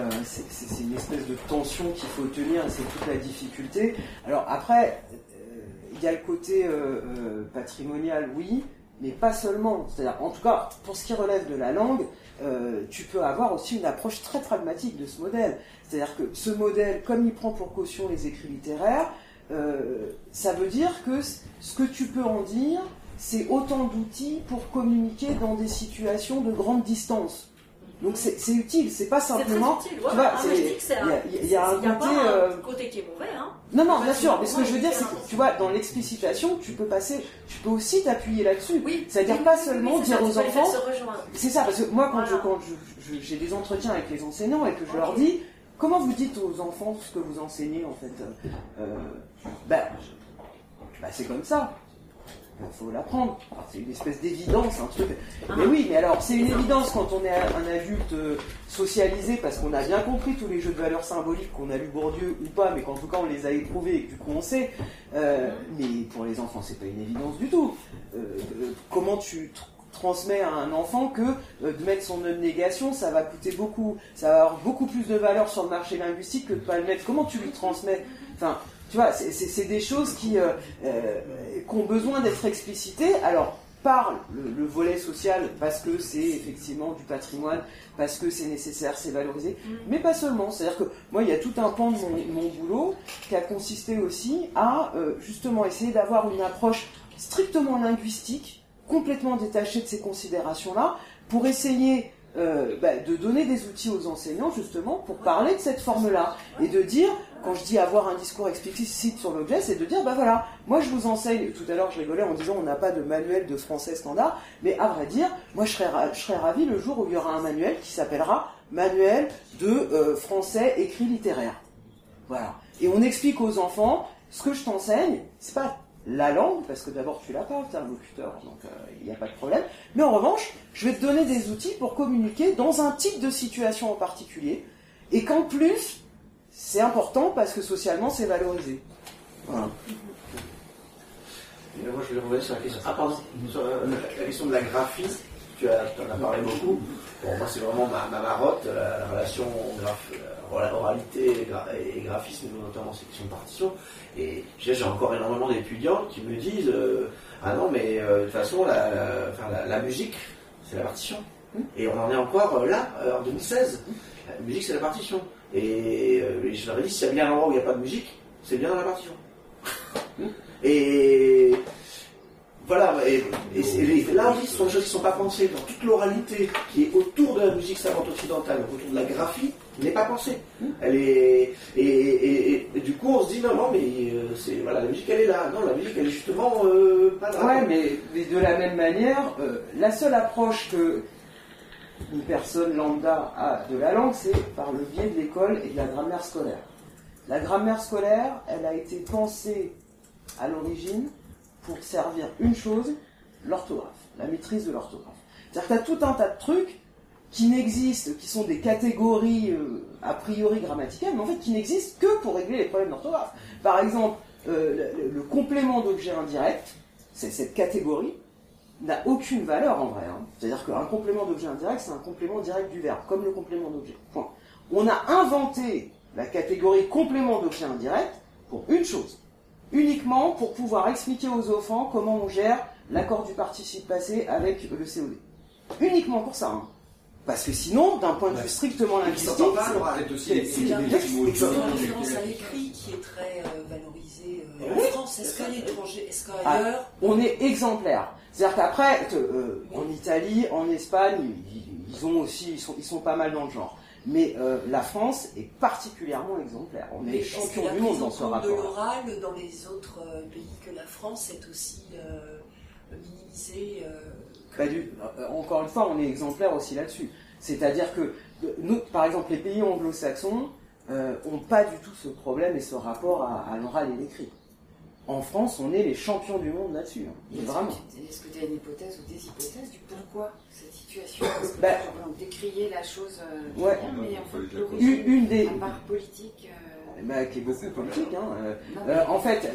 une espèce de tension qu'il faut tenir, et c'est toute la difficulté. Alors après, il y a le côté patrimonial, oui, mais pas seulement. C'est-à-dire, en tout cas, pour ce qui relève de la langue, tu peux avoir aussi une approche très pragmatique de ce modèle. C'est-à-dire que ce modèle, comme il prend pour caution les écrits littéraires, ça veut dire que ce que tu peux en dire, c'est autant d'outils pour communiquer dans des situations de grande distance. Donc c'est utile, c'est pas simplement... C'est très utile, il y a un côté qui est mauvais. Non, bien sûr, mais ce que je veux dire, c'est que tu vois, dans l'explicitation, tu peux aussi t'appuyer là-dessus. Oui, c'est-à-dire pas seulement dire aux enfants... C'est ça, parce que moi, quand j'ai des entretiens avec les enseignants et que je leur dis, comment vous dites aux enfants ce que vous enseignez, en fait c'est comme ça. Il faut l'apprendre. C'est une espèce d'évidence, un truc. Mais oui, mais alors, c'est une évidence quand on est un adulte socialisé, parce qu'on a bien compris tous les jeux de valeurs symboliques, qu'on a lu Bourdieu ou pas, mais qu'en tout cas on les a éprouvés et que du coup on sait. Mais pour les enfants, c'est pas une évidence du tout. Comment tu transmets à un enfant que de mettre son nœud de négation, ça va coûter beaucoup, ça va avoir beaucoup plus de valeur sur le marché linguistique que de pas le mettre. Comment tu lui transmets ? Enfin, tu vois, c'est des choses qui ont besoin d'être explicitées. Alors, par le volet social, parce que c'est effectivement du patrimoine, parce que c'est nécessaire, c'est valorisé, mais pas seulement. C'est-à-dire que moi, il y a tout un pan de mon boulot qui a consisté aussi à justement essayer d'avoir une approche strictement linguistique, complètement détachée de ces considérations-là, pour essayer de donner des outils aux enseignants justement pour parler de cette forme-là et de dire, quand je dis avoir un discours explicite sur l'objet, c'est de dire, voilà, moi je vous enseigne, tout à l'heure je rigolais en disant on n'a pas de manuel de français standard, mais à vrai dire, moi je serais ravi le jour où il y aura un manuel qui s'appellera Manuel de français écrit littéraire. Voilà. Et on explique aux enfants, ce que je t'enseigne, c'est pas la langue, parce que d'abord tu l'as pas, tu es un locuteur, donc il n'y a pas de problème. Mais en revanche, je vais te donner des outils pour communiquer dans un type de situation en particulier, et qu'en plus, c'est important parce que socialement, c'est valorisé. Voilà. Et moi, je vais revenir sur la question. Ah, pardon, sur la question de la graphie, tu en as parlé beaucoup. Bon, moi, c'est vraiment ma marotte, la relation oralité et graphisme, notamment ces questions de partition. Et j'ai encore énormément d'étudiants qui me disent ah non, mais de toute façon, la musique, c'est la partition. Et on en est encore là, en 2016. La musique, c'est la partition. Et je leur ai dit, s'il y a bien un endroit où il n'y a pas de musique, c'est bien dans la partition. Et voilà, et là aussi, ce sont des choses qui ne sont pas pensées. Dans toute l'oralité qui est autour de la musique savante occidentale, autour de la graphie, n'est pas pensée. Elle est, et du coup, on se dit, non, mais voilà, la musique, elle est là. Non, la musique, elle est justement pas là. Ouais, mais de la même manière, la seule approche que une personne lambda a de la langue, c'est par le biais de l'école et de la grammaire scolaire. La grammaire scolaire, elle a été pensée à l'origine pour servir une chose, l'orthographe, la maîtrise de l'orthographe. C'est-à-dire que tu as tout un tas de trucs qui n'existent, qui sont des catégories a priori grammaticales, mais en fait qui n'existent que pour régler les problèmes d'orthographe. Par exemple, le complément d'objet indirect, c'est cette catégorie, n'a aucune valeur en vrai. C'est-à-dire qu'un complément d'objet indirect, c'est un complément direct du verbe, comme le complément d'objet. Point. On a inventé la catégorie complément d'objet indirect pour une chose, uniquement pour pouvoir expliquer aux enfants comment on gère l'accord du participe passé avec le COD. Uniquement pour ça. Parce que sinon, d'un point de vue strictement linguistique, c'est la référence à l'écrit qui est très valorisée en France. Est-ce qu'à l'étranger, est-ce qu'ailleurs on est exemplaire. C'est-à-dire qu'après, en Italie, en Espagne, ils sont pas mal dans le genre. Mais la France est particulièrement exemplaire. On est champion du monde dans ce rapport. Est-ce que la prise en compte de l'oral dans les autres pays que la France est aussi minimisée encore une fois, on est exemplaire aussi là-dessus. C'est-à-dire que, nous, par exemple, les pays anglo-saxons n'ont pas du tout ce problème et ce rapport à l'oral et l'écrit. En France, on est les champions du monde là-dessus. Vraiment. Est-ce que tu as une hypothèse ou des hypothèses du pourquoi cette situation? Parce que on décriait la chose bien, mais en fait, une des part politique... qui est beaucoup politique. En fait,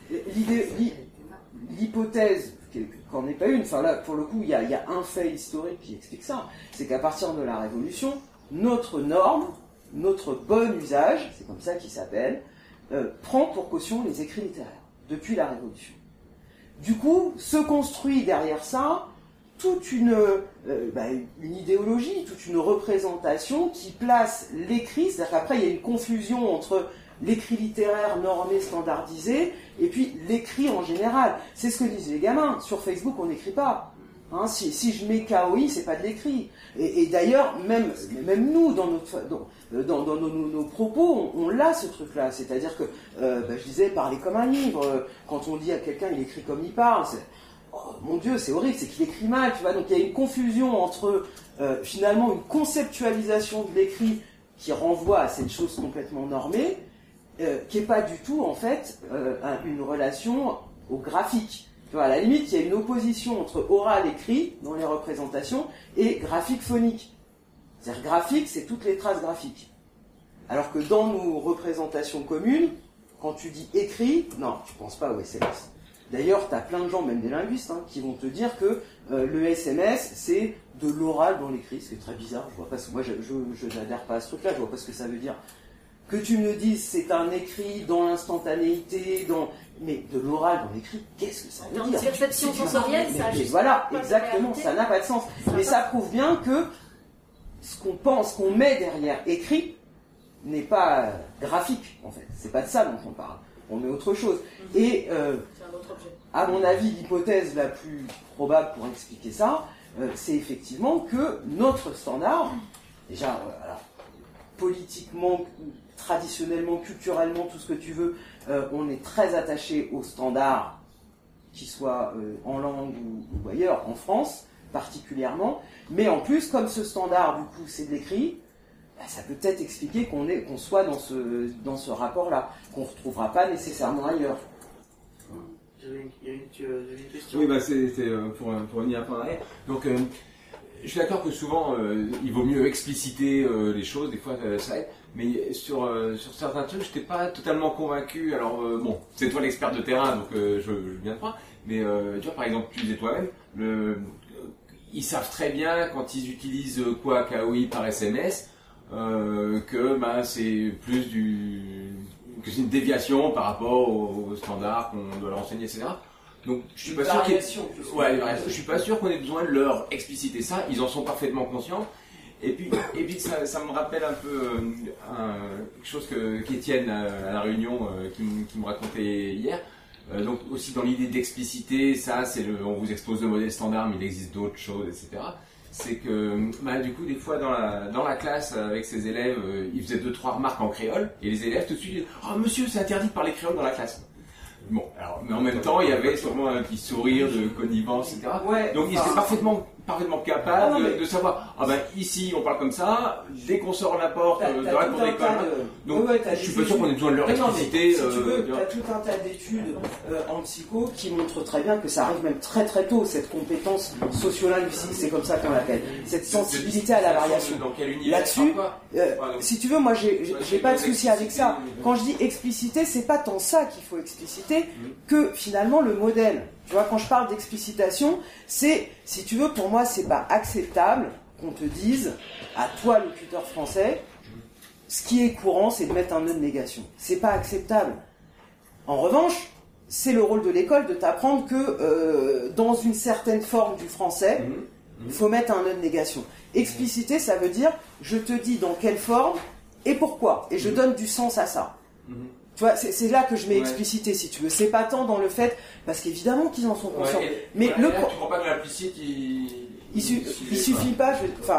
l'hypothèse, qu'en n'est pas une, enfin là, pour le coup, il y a un fait historique qui explique ça, c'est qu'à partir de la Révolution, notre norme, notre bon usage, c'est comme ça qu'il s'appelle, prend pour caution les écrits littéraires, depuis la Révolution. Du coup, se construit derrière ça toute une idéologie, toute une représentation qui place l'écrit, c'est-à-dire qu'après il y a une confusion entre l'écrit littéraire normé, standardisé, et puis l'écrit en général. C'est ce que disent les gamins. Sur Facebook, on n'écrit pas. Si je mets KOI, c'est pas de l'écrit. Et d'ailleurs, même nous, dans nos propos, on l'a ce truc-là. C'est-à-dire que, je disais, parler comme un livre. Quand on dit à quelqu'un, il écrit comme il parle, mon Dieu, c'est horrible, c'est qu'il écrit mal, tu vois. Donc il y a une confusion entre, finalement, une conceptualisation de l'écrit qui renvoie à cette chose complètement normée, qui n'est pas du tout, en fait, une relation au graphique. Tu vois, à la limite, il y a une opposition entre oral-écrit, dans les représentations, et graphique-phonique. C'est-à-dire, graphique, c'est toutes les traces graphiques. Alors que dans nos représentations communes, quand tu dis écrit, non, tu ne penses pas au SMS. D'ailleurs, tu as plein de gens, même des linguistes, qui vont te dire que le SMS, c'est de l'oral dans l'écrit, ce qui est très bizarre. Je vois pas, moi, je n'adhère pas à ce truc-là, je vois pas ce que ça veut dire. Que tu me dises c'est un écrit dans l'instantanéité, mais de l'oral dans l'écrit, qu'est-ce que ça veut dire? Perception sensorielle, ça mais voilà, exactement, ça n'a pas de sens. Mais ça prouve bien que ce qu'on pense, qu'on met derrière écrit, n'est pas graphique, en fait. C'est pas de ça dont on parle. On met autre chose. Et, à mon avis, l'hypothèse la plus probable pour expliquer ça, c'est effectivement que notre standard, déjà, politiquement, traditionnellement, culturellement, tout ce que tu veux, on est très attaché aux standards, qu'ils soient en langue ou ailleurs, en France particulièrement, mais en plus, comme ce standard, du coup, c'est de l'écrit, ça peut peut-être expliquer qu'on soit dans ce rapport-là, qu'on ne retrouvera pas nécessairement ailleurs. Il y a une question. Oui, c'est pour revenir un peu en arrière. Donc, je suis d'accord que souvent, il vaut mieux expliciter les choses, des fois ça aide, mais sur certains trucs, je n'étais pas totalement convaincu. Alors, bon, c'est toi l'expert de terrain, donc je veux bien te croire, mais tu vois, par exemple, tu disais toi-même, ils savent très bien quand ils utilisent quoi, Kaoi par SMS, que c'est plus que c'est une déviation par rapport aux standards qu'on doit leur enseigner, etc. Donc je suis pas sûr qu'on ait besoin de leur expliciter ça. Ils en sont parfaitement conscients. Et puis ça me rappelle un peu quelque chose qu'Étienne à la réunion qui me racontait hier. Donc aussi dans l'idée d'expliciter, ça on vous expose le modèle standard, mais il existe d'autres choses, etc. C'est que du coup des fois dans la classe avec ses élèves, ils faisaient 2-3 remarques en créole et les élèves tout de suite disaient « Oh monsieur, c'est interdit de parler créole dans la classe ». Bon, alors, mais en même temps, il y avait sûrement un petit sourire de connivence, etc. Ouais, donc ils étaient parfaitement capables de savoir, ici on parle comme ça, dès qu'on sort la porte de la cour d'école, donc je suis pas sûr qu'on ait besoin de leur expliciter. Si tu veux, tu as tout un tas d'études en psycho qui montrent très bien que ça arrive même très très tôt, cette compétence sociolinguistique, c'est comme ça qu'on l'appelle, cette sensibilité à la variation. Là-dessus, si tu veux, moi j'ai pas de souci avec ça. Quand je dis expliciter, c'est pas tant ça qu'il faut expliciter que finalement le modèle. Tu vois, quand je parle d'explicitation, c'est, si tu veux, pour moi, c'est pas acceptable qu'on te dise, à toi, locuteur français, ce qui est courant, c'est de mettre un nœud de négation. C'est pas acceptable. En revanche, c'est le rôle de l'école de t'apprendre que dans une certaine forme du français, il faut mettre un nœud de négation. Expliciter, ça veut dire, je te dis dans quelle forme et pourquoi, et je donne du sens à ça. Tu vois, c'est là que je mets explicité, si tu veux. C'est pas tant dans le fait, parce qu'évidemment qu'ils en sont conscients. Mais tu crois pas que l'implicite, il suffit pas,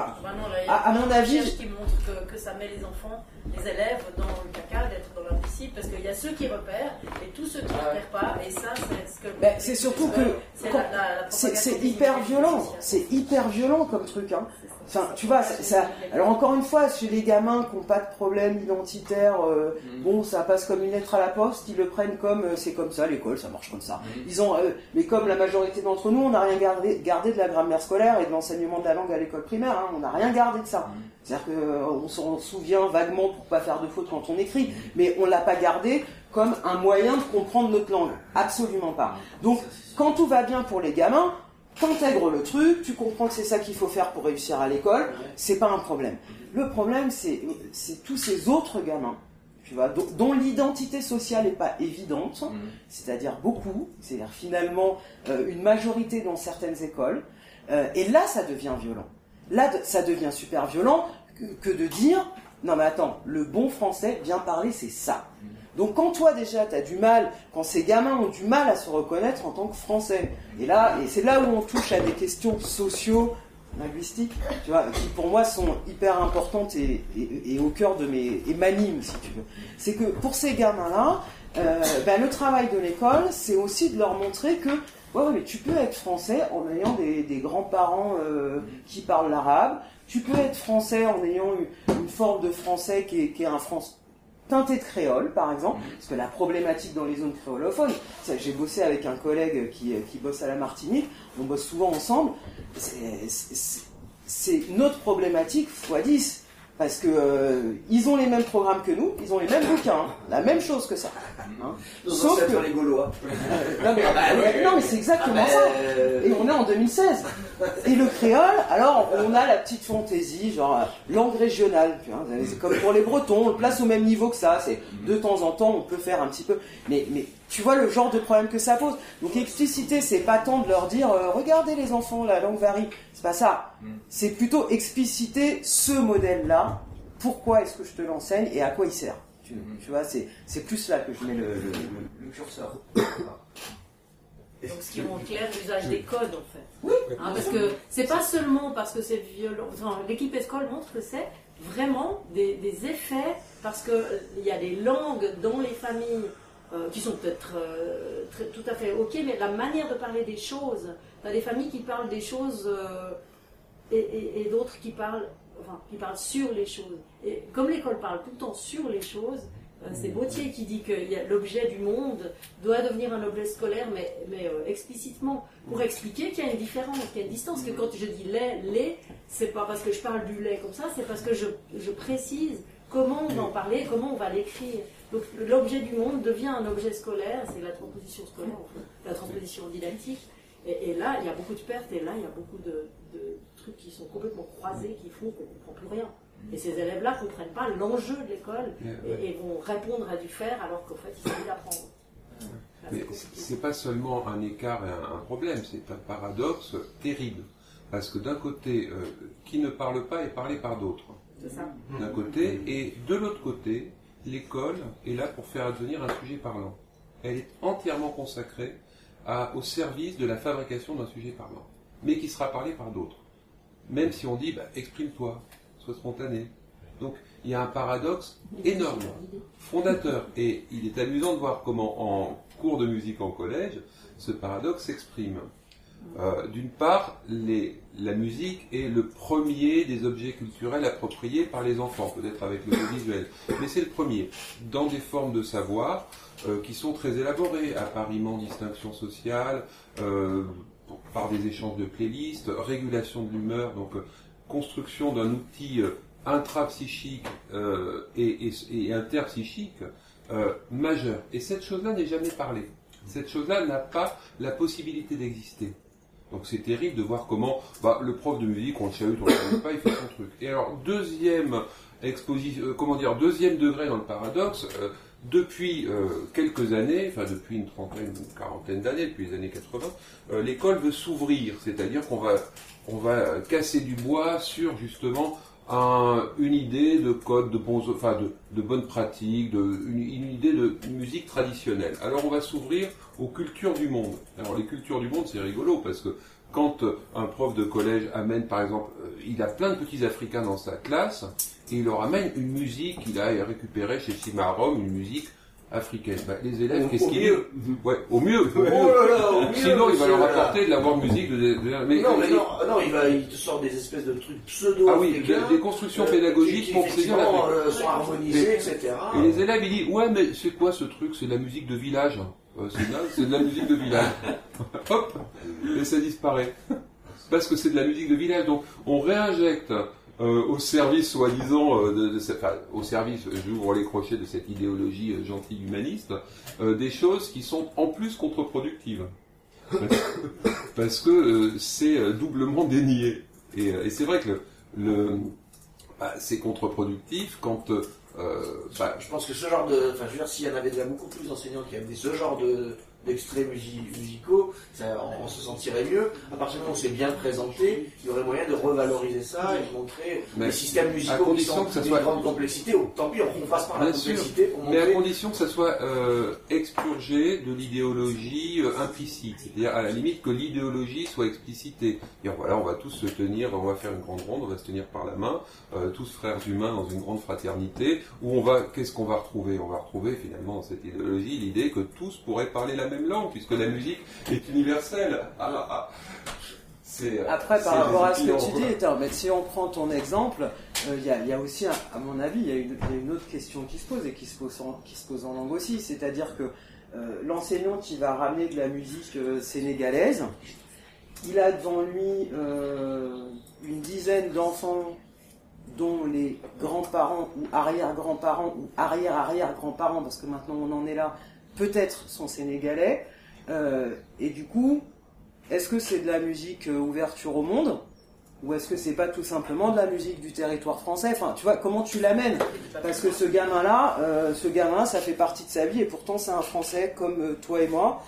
à mon avis. Qui montre que ça met les enfants, les élèves dans le caca d'être dans l'implicite, parce qu'il y a ceux qui repèrent et tous ceux qui ne repèrent pas, et ça, c'est ce que. C'est surtout que c'est hyper violent. C'est hyper violent comme truc, hein. Enfin, tu vois, alors encore une fois, chez les gamins qui n'ont pas de problème identitaire, bon, ça passe comme une lettre à la poste, ils le prennent comme c'est comme ça, l'école, ça marche comme ça. Mais comme la majorité d'entre nous, on n'a rien gardé de la grammaire scolaire et de l'enseignement de la langue à l'école primaire, hein, on n'a rien gardé de ça. C'est-à-dire qu'on s'en souvient vaguement pour pas faire de fautes quand on écrit, mais on l'a pas gardé comme un moyen de comprendre notre langue. Absolument pas. Donc, quand tout va bien pour les gamins, t'intègres le truc, tu comprends que c'est ça qu'il faut faire pour réussir à l'école, c'est pas un problème. Le problème, c'est tous ces autres gamins, tu vois, dont l'identité sociale n'est pas évidente, c'est-à-dire beaucoup, c'est-à-dire finalement une majorité dans certaines écoles, et là, ça devient violent. Là, ça devient super violent que de dire, non mais attends, le bon français, bien parler, c'est ça. Donc quand toi déjà t'as du mal, quand ces gamins ont du mal à se reconnaître en tant que français, et c'est là où on touche à des questions socio-linguistiques, tu vois, qui pour moi sont hyper importantes et au cœur de m'animent, si tu veux. C'est que pour ces gamins-là, le travail de l'école, c'est aussi de leur montrer que mais tu peux être français en ayant des grands-parents qui parlent l'arabe, tu peux être français en ayant une forme de français qui est un français teinté de créole, par exemple, parce que la problématique dans les zones créolophones, j'ai bossé avec un collègue qui bosse à la Martinique, on bosse souvent ensemble, c'est notre problématique x10. Parce que ils ont les mêmes programmes que nous, ils ont les mêmes bouquins, la même chose que ça. Sauf que les Gaulois. Non mais c'est exactement ça. Et on est en 2016. Et le créole, alors on a la petite fantaisie, genre langue régionale, tu vois, c'est comme pour les Bretons, on le place au même niveau que ça. C'est de temps en temps on peut faire un petit peu, mais tu vois le genre de problème que ça pose. Donc expliciter, c'est pas tant de leur dire regardez les enfants, la langue varie. C'est pas ça. C'est plutôt expliciter ce modèle-là. Pourquoi est-ce que je te l'enseigne et à quoi il sert. Tu vois, c'est plus là que je mets le curseur. Donc ce qui rend clair l'usage des codes en fait. Oui. Parce que c'est pas seulement parce que c'est violent. Enfin, l'équipe Escole montre que c'est vraiment des effets parce que il y a des langues dans les familles qui sont peut-être tout à fait ok, mais la manière de parler des choses. T'as des familles qui parlent des choses et d'autres qui parlent sur les choses. Et comme l'école parle tout le temps sur les choses. C'est Bautier qui dit que l'objet du monde doit devenir un objet scolaire, mais explicitement, pour expliquer qu'il y a une différence, qu'il y a une distance, que quand je dis lait, c'est pas parce que je parle du lait comme ça, c'est parce que je précise comment on va en parler, comment on va l'écrire. Donc l'objet du monde devient un objet scolaire, c'est la transposition scolaire, en fait, la transposition didactique, et là, il y a beaucoup de pertes, et là, il y a beaucoup de trucs qui sont complètement croisés, qui font qu'on ne comprend plus rien. Et ces élèves-là ne comprennent pas l'enjeu de l'école et vont répondre à du faire alors qu'en fait, il s'agit d'apprendre. Mais ce n'est pas seulement un écart et un problème, c'est un paradoxe terrible. Parce que d'un côté, qui ne parle pas est parlé par d'autres. C'est ça. D'un côté, et de l'autre côté, l'école est là pour faire advenir un sujet parlant. Elle est entièrement consacrée au service de la fabrication d'un sujet parlant, mais qui sera parlé par d'autres. Même si on dit, exprime-toi, sois spontané. Donc, il y a un paradoxe énorme, fondateur. Et il est amusant de voir comment, en cours de musique en collège, ce paradoxe s'exprime. D'une part, la musique est le premier des objets culturels appropriés par les enfants, peut-être avec le visuel, mais c'est le premier, dans des formes de savoir qui sont très élaborées, appariement, distinction sociale, par des échanges de playlists, régulation de l'humeur, donc construction d'un outil intrapsychique et interpsychique majeur. Et cette chose-là n'est jamais parlée. Cette chose-là n'a pas la possibilité d'exister. Donc c'est terrible de voir comment le prof de musique, on le chahute, on ne le connaît pas, il fait son truc. Et alors, deuxième degré dans le paradoxe, depuis quelques années, enfin depuis une quarantaine d'années, depuis les années 80, l'école veut s'ouvrir, c'est-à-dire qu'on va casser du bois sur justement une idée de code, de bonnes pratiques, une idée de musique traditionnelle. Alors on va s'ouvrir aux cultures du monde. Alors les cultures du monde, c'est rigolo parce que quand un prof de collège amène, par exemple, il a plein de petits Africains dans sa classe, et il leur amène une musique qu'il a récupérée chez Cimarron, une musique africaine. Les élèves, qu'est-ce qu'ils disent ? Ouais, au mieux. Sinon, il va leur apporter de la bonne musique. Il te sort des espèces de trucs pseudo-africains. Des constructions pédagogiques pour saisir l'Afrique. Sont harmonisées, etc. Et les élèves, ils disent, ouais, mais c'est quoi ce truc ? C'est de la musique de village. C'est de la musique de village. Hop, et ça disparaît. Parce que c'est de la musique de village. Donc, on réinjecte au service, soi-disant, au service, j'ouvre les crochets de cette idéologie gentille humaniste, des choses qui sont en plus contre-productives. Parce que c'est doublement dénié. Et c'est vrai que c'est contre-productif quand... je pense que ce genre de... Enfin, je veux dire, s'il y en avait déjà beaucoup plus d'enseignants qui avaient ce genre d'extraits musicaux, on se sentirait mieux. À partir du moment où c'est bien présenté, il y aurait moyen de revaloriser ça et de montrer les systèmes musicaux qui sont d'une grande complexité. Tant pis, on passe par la complexité pour montrer... Mais à condition que ça soit expurgé de l'idéologie implicite. C'est-à-dire, à la limite, que l'idéologie soit explicitée. Dire, voilà, on va tous se tenir, on va faire une grande ronde, on va se tenir par la main, tous frères humains dans une grande fraternité, où qu'est-ce qu'on va retrouver ? On va retrouver finalement dans cette idéologie l'idée que tous pourraient parler la même langue, puisque la musique est universelle. Après, par rapport à ce que tu dis, mais si on prend ton exemple, il y a aussi, à mon avis, il y a une autre question qui se pose et qui se pose en langue aussi, c'est-à-dire que l'enseignant qui va ramener de la musique sénégalaise, il a devant lui une dizaine d'enfants dont les grands-parents ou arrière-grands-parents ou arrière-arrière-grands-parents, parce que maintenant on en est là, peut-être sont sénégalais. Et du coup, est-ce que c'est de la musique ouverture au monde ? Ou est-ce que c'est pas tout simplement de la musique du territoire français ? Enfin, tu vois, comment tu l'amènes ? Parce que ce gamin-là, ça fait partie de sa vie, et pourtant c'est un Français comme toi et moi.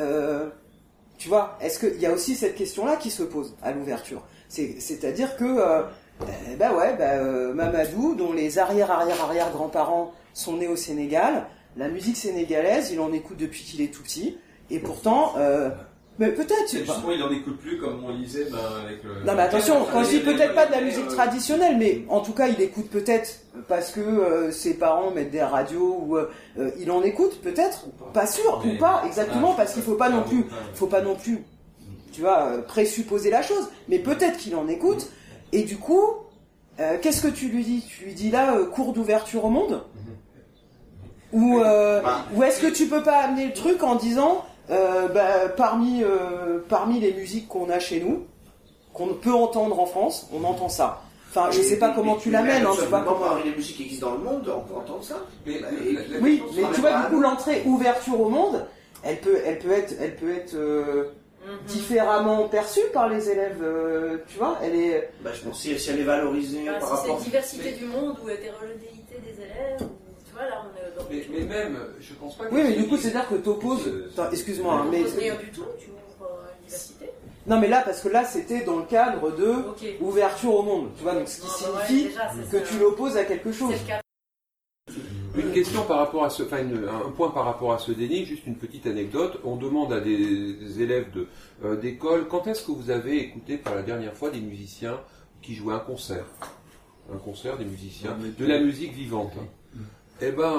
Tu vois, est-ce qu'il y a aussi cette question-là qui se pose à l'ouverture ? C'est-à-dire que, Mamadou, dont les arrière-arrière-arrière-grands-parents sont nés au Sénégal, la musique sénégalaise, il en écoute depuis qu'il est tout petit, et pourtant... mais peut-être. Justement, il n'en écoute plus comme on lisait avec le. Non, mais attention, quand je dis peut-être pas de la musique traditionnelle, mais en tout cas, il écoute peut-être parce que ses parents mettent des radios ou il en écoute peut-être, pas sûr ou pas exactement, parce qu'il faut pas non plus, tu vois, présupposer la chose. Mais peut-être qu'il en écoute. Et du coup, qu'est-ce que tu lui dis ? Tu lui dis là, cours d'ouverture au monde ? Ou est-ce que tu peux pas amener le truc en disant parmi les musiques qu'on a chez nous, qu'on peut entendre en France, on entend ça. Enfin, je sais pas comment tu l'amènes. Parmi les musiques qui existent dans le monde, on peut entendre ça. Mais tu vois, du coup, l'entrée ouverture au monde, elle peut être différemment perçue par les élèves. Tu vois, elle est. Je pense si elle est valorisée par rapport. C'est diversité du monde ou hétérogénéité des élèves. Voilà, mais même, je pense pas que... Oui, mais du coup, c'est-à-dire que t'opposes... Excuse-moi, mais... mais... rien du tout, tu ouvres l'université. Non, mais là, parce que là, c'était dans le cadre de ouverture au monde, tu vois, donc ce qui signifie que tu l'opposes à quelque chose. Une question par rapport à ce... Enfin, un point par rapport à ce déni, juste une petite anecdote. On demande à des élèves d'école, quand est-ce que vous avez écouté pour la dernière fois des musiciens qui jouaient un concert des musiciens, de la musique vivante. Eh ben,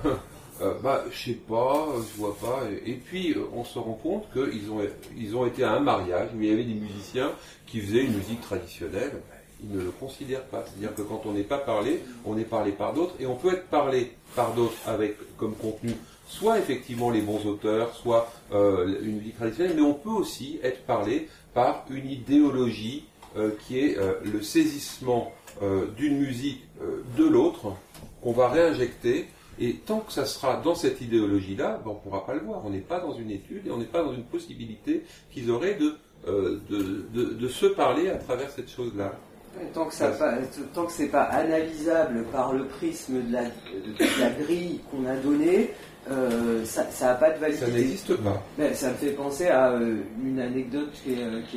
je sais pas, je vois pas. Et puis, on se rend compte qu'ils ont été à un mariage où il y avait des musiciens qui faisaient une musique traditionnelle. Ils ne le considèrent pas. C'est-à-dire que quand on n'est pas parlé, on est parlé par d'autres. Et on peut être parlé par d'autres avec comme contenu soit effectivement les bons auteurs, soit une musique traditionnelle, mais on peut aussi être parlé par une idéologie qui est le saisissement d'une musique de l'autre, qu'on va réinjecter, et tant que ça sera dans cette idéologie-là, on ne pourra pas le voir. On n'est pas dans une étude et on n'est pas dans une possibilité qu'ils auraient de se parler à travers cette chose-là. Tant que c'est pas analysable par le prisme de la grille qu'on a donnée, ça n'a pas de validité. Ça n'existe pas. Mais ça me fait penser à une anecdote qui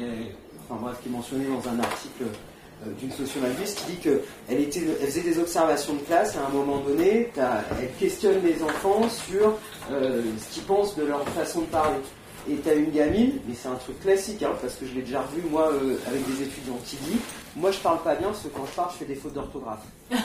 est mentionnée dans un article d'une sociolinguiste qui dit qu'elle faisait des observations de classe à un moment donné, elle questionne les enfants sur ce qu'ils pensent de leur façon de parler. Et tu as une gamine, mais c'est un truc classique, parce que je l'ai déjà revu moi avec des étudiants qui dit moi je parle pas bien parce que quand je parle je fais des fautes d'orthographe.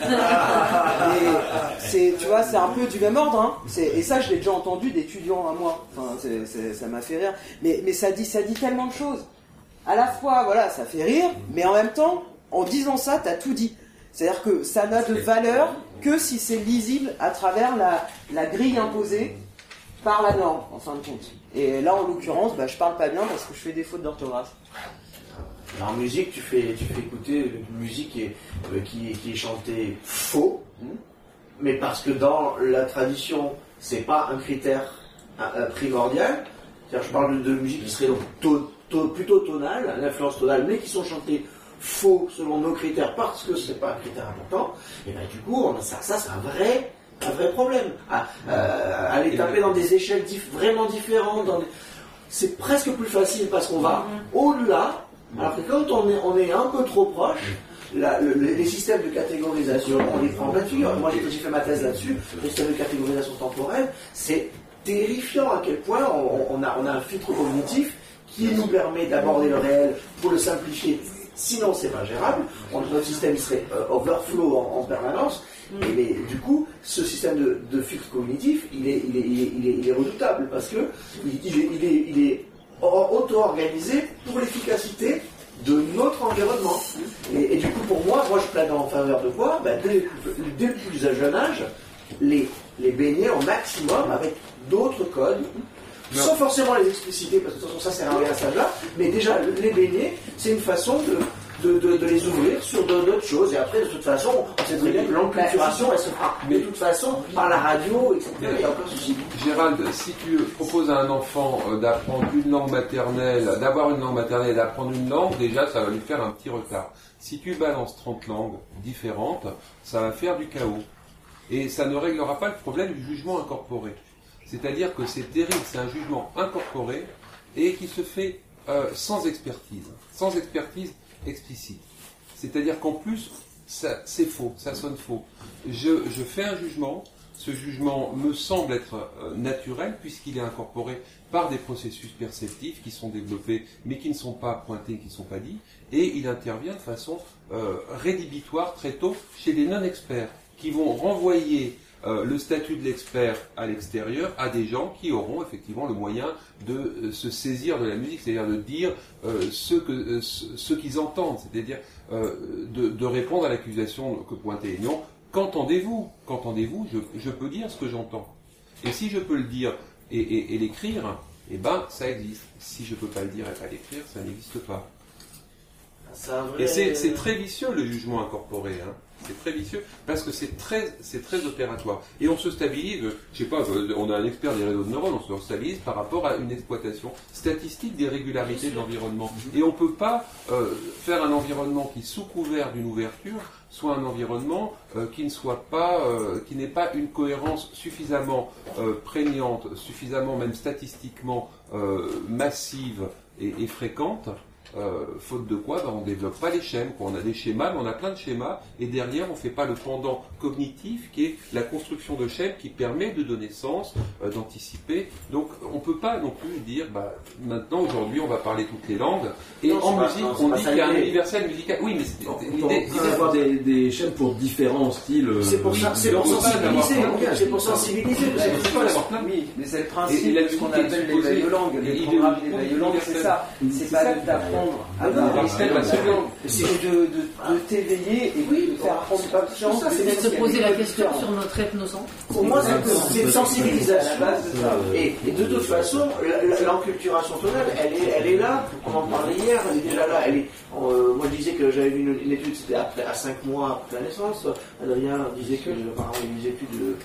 Et tu vois, c'est un peu du même ordre, et ça je l'ai déjà entendu d'étudiants à moi. Enfin, ça m'a fait rire. Mais ça dit tellement de choses. À la fois, voilà, ça fait rire, mais en même temps, en disant ça, tu as tout dit. C'est-à-dire que ça n'a de valeur que si c'est lisible à travers la grille imposée par la norme, en fin de compte. Et là, en l'occurrence, je parle pas bien parce que je fais des fautes d'orthographe. En musique, tu fais écouter une musique qui est chantée faux, mais parce que dans la tradition, c'est pas un critère primordial. C'est-à-dire, je parle de musique qui serait donc plutôt tonale, l'influence tonale, mais qui sont chantées faux selon nos critères parce que c'est pas un critère important. Et du coup, ça c'est un vrai problème. Aller taper dans des échelles vraiment différentes, c'est presque plus facile parce qu'on va au-delà. Alors que quand on est un peu trop proche, les systèmes de catégorisation, on les prend là-dessus. Moi, j'ai fait ma thèse là-dessus. Le système de catégorisation temporelle, c'est terrifiant à quel point on a un filtre cognitif qui nous permet d'aborder le réel pour le simplifier. Sinon, c'est pas gérable. Notre système serait overflow en permanence. Et du coup, ce système de filtre cognitif, il est redoutable parce que il est auto-organisé pour l'efficacité de notre environnement. Et du coup, pour moi, je plaide en faveur de quoi ? Dès le plus jeune âge, les baigner au maximum avec d'autres codes, sans forcément les expliciter, parce que de toute façon, ça sert à rien à ça là, mais déjà, les baigner, c'est une façon de les ouvrir sur d'autres choses. Et après, de toute façon, on sait très bien que l'enculturation, elle se fera de toute façon par la radio, etc. Il n'y a aucun souci. Gérald, si tu proposes à un enfant d'apprendre une langue maternelle, d'avoir une langue maternelle et d'apprendre une langue, déjà, ça va lui faire un petit retard. Si tu balances 30 langues différentes, ça va faire du chaos. Et ça ne réglera pas le problème du jugement incorporé. C'est-à-dire que c'est terrible, c'est un jugement incorporé et qui se fait sans expertise explicite. C'est-à-dire qu'en plus, c'est faux, ça sonne faux. Je fais un jugement, ce jugement me semble être naturel puisqu'il est incorporé par des processus perceptifs qui sont développés mais qui ne sont pas pointés, qui ne sont pas dits, et il intervient de façon rédhibitoire très tôt chez les non-experts qui vont renvoyer le statut de l'expert à l'extérieur à des gens qui auront effectivement le moyen de se saisir de la musique, c'est-à-dire de dire ce qu'ils entendent, c'est-à-dire de répondre à l'accusation que pointait Aignan. Qu'entendez-vous ? Je peux dire ce que j'entends. Et si je peux le dire et l'écrire, eh ben ça existe. Si je ne peux pas le dire et pas l'écrire, ça n'existe pas. Et c'est très vicieux le jugement incorporé, hein. C'est très vicieux parce que c'est très opératoire. Et on se stabilise, je sais pas, on a un expert des réseaux de neurones, on se stabilise par rapport à une exploitation statistique des régularités de l'environnement. Et on ne peut pas faire un environnement qui, sous couvert d'une ouverture, soit un environnement qui n'ait pas une cohérence suffisamment prégnante, suffisamment même statistiquement massive et fréquente. Faute de quoi, on ne développe pas les schèmes. On a des schémas, mais on a plein de schémas, et derrière, on ne fait pas le pendant cognitif qui est la construction de schèmes qui permet de donner sens, d'anticiper. Donc, on ne peut pas non plus dire, maintenant, aujourd'hui, on va parler toutes les langues, et en musique, on dit qu'il y a un universel musical. Oui, mais l'idée d'avoir des schèmes pour différents styles. C'est pour sensibiliser. C'est pour sensibiliser. Oui, mais c'est le principe de ce qu'on appelle l'éveil de langue. Les programmes d'éveil de langue, c'est ça. C'est pas d'apprendre à parler cette langue, c'est de t'éveiller et de faire apprendre patience. C'est de se poser la question sur notre ethnocentre. Pour moi, c'est une sensibilisation. Et de toute façon, l'enculturation tonale, elle est là. On en parlait hier, elle est déjà là. Moi, je disais que j'avais vu une étude, c'était à 5 mois après la naissance. Adrien disait que apparemment il y a eu des études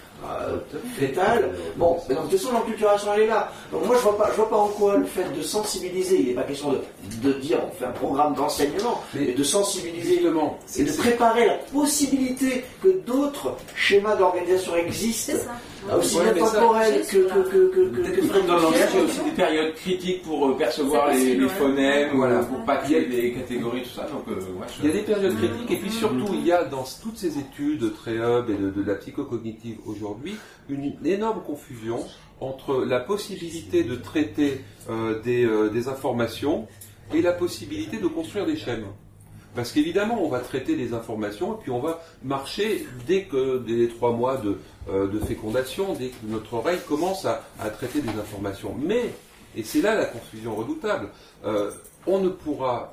fétales. Bon, mais de toute façon, l'enculturation, elle est là. Donc moi, je vois pas en quoi le fait de sensibiliser, il n'est pas question de dire on fait un programme d'enseignement, mais de sensibiliser et de préparer la possibilité que d'autres schémas d'organisation existent, aussi bien temporels que dans le langage. Il y a aussi des périodes critiques pour percevoir les phonèmes, pour pas qu'il y ait des catégories, tout ça. Donc, il y a des périodes critiques, et puis surtout, il y a dans toutes ces études de Trehub et de la psychocognitive aujourd'hui une énorme confusion entre la possibilité de traiter des informations et la possibilité de construire des schèmes. Parce qu'évidemment, on va traiter les informations et puis on va marcher dès les 3 mois de fécondation, dès que notre oreille commence à traiter des informations. Mais, et c'est là la confusion redoutable, on ne pourra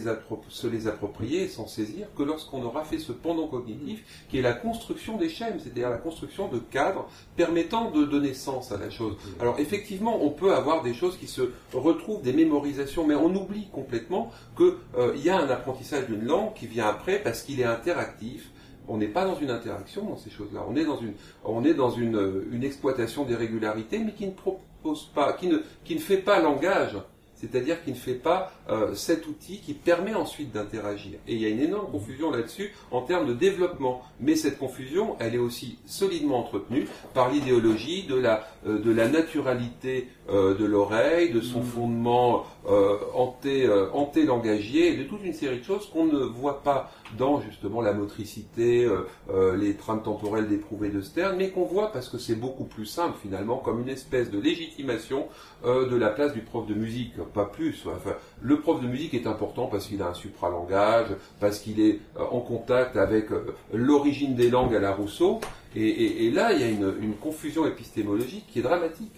se les approprier et s'en saisir que lorsqu'on aura fait ce pendant cognitif qui est la construction des schèmes, c'est-à-dire la construction de cadres permettant de donner sens à la chose. Alors effectivement, on peut avoir des choses qui se retrouvent, des mémorisations, mais on oublie complètement qu'il y a un apprentissage d'une langue qui vient après parce qu'il est interactif. On n'est pas dans une interaction dans ces choses-là. On est dans une exploitation des régularités, mais qui ne propose pas, qui ne fait pas langage. C'est-à-dire qu'il ne fait pas cet outil qui permet ensuite d'interagir. Et il y a une énorme confusion là-dessus en termes de développement. Mais cette confusion, elle est aussi solidement entretenue par l'idéologie de la naturalité de l'oreille, de son fondement anté-langagier, et de toute une série de choses qu'on ne voit pas dans justement la motricité, les trames temporelles d'Éprouvé de Stern, mais qu'on voit parce que c'est beaucoup plus simple finalement, comme une espèce de légitimation de la place du prof de musique. Pas plus. Enfin, le prof de musique est important parce qu'il a un supralangage, parce qu'il est en contact avec l'origine des langues à la Rousseau, et là il y a une confusion épistémologique qui est dramatique.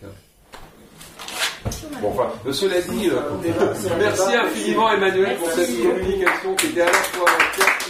Bon, enfin, cela dit, merci infiniment Emmanuel pour cette communication qui était à la fois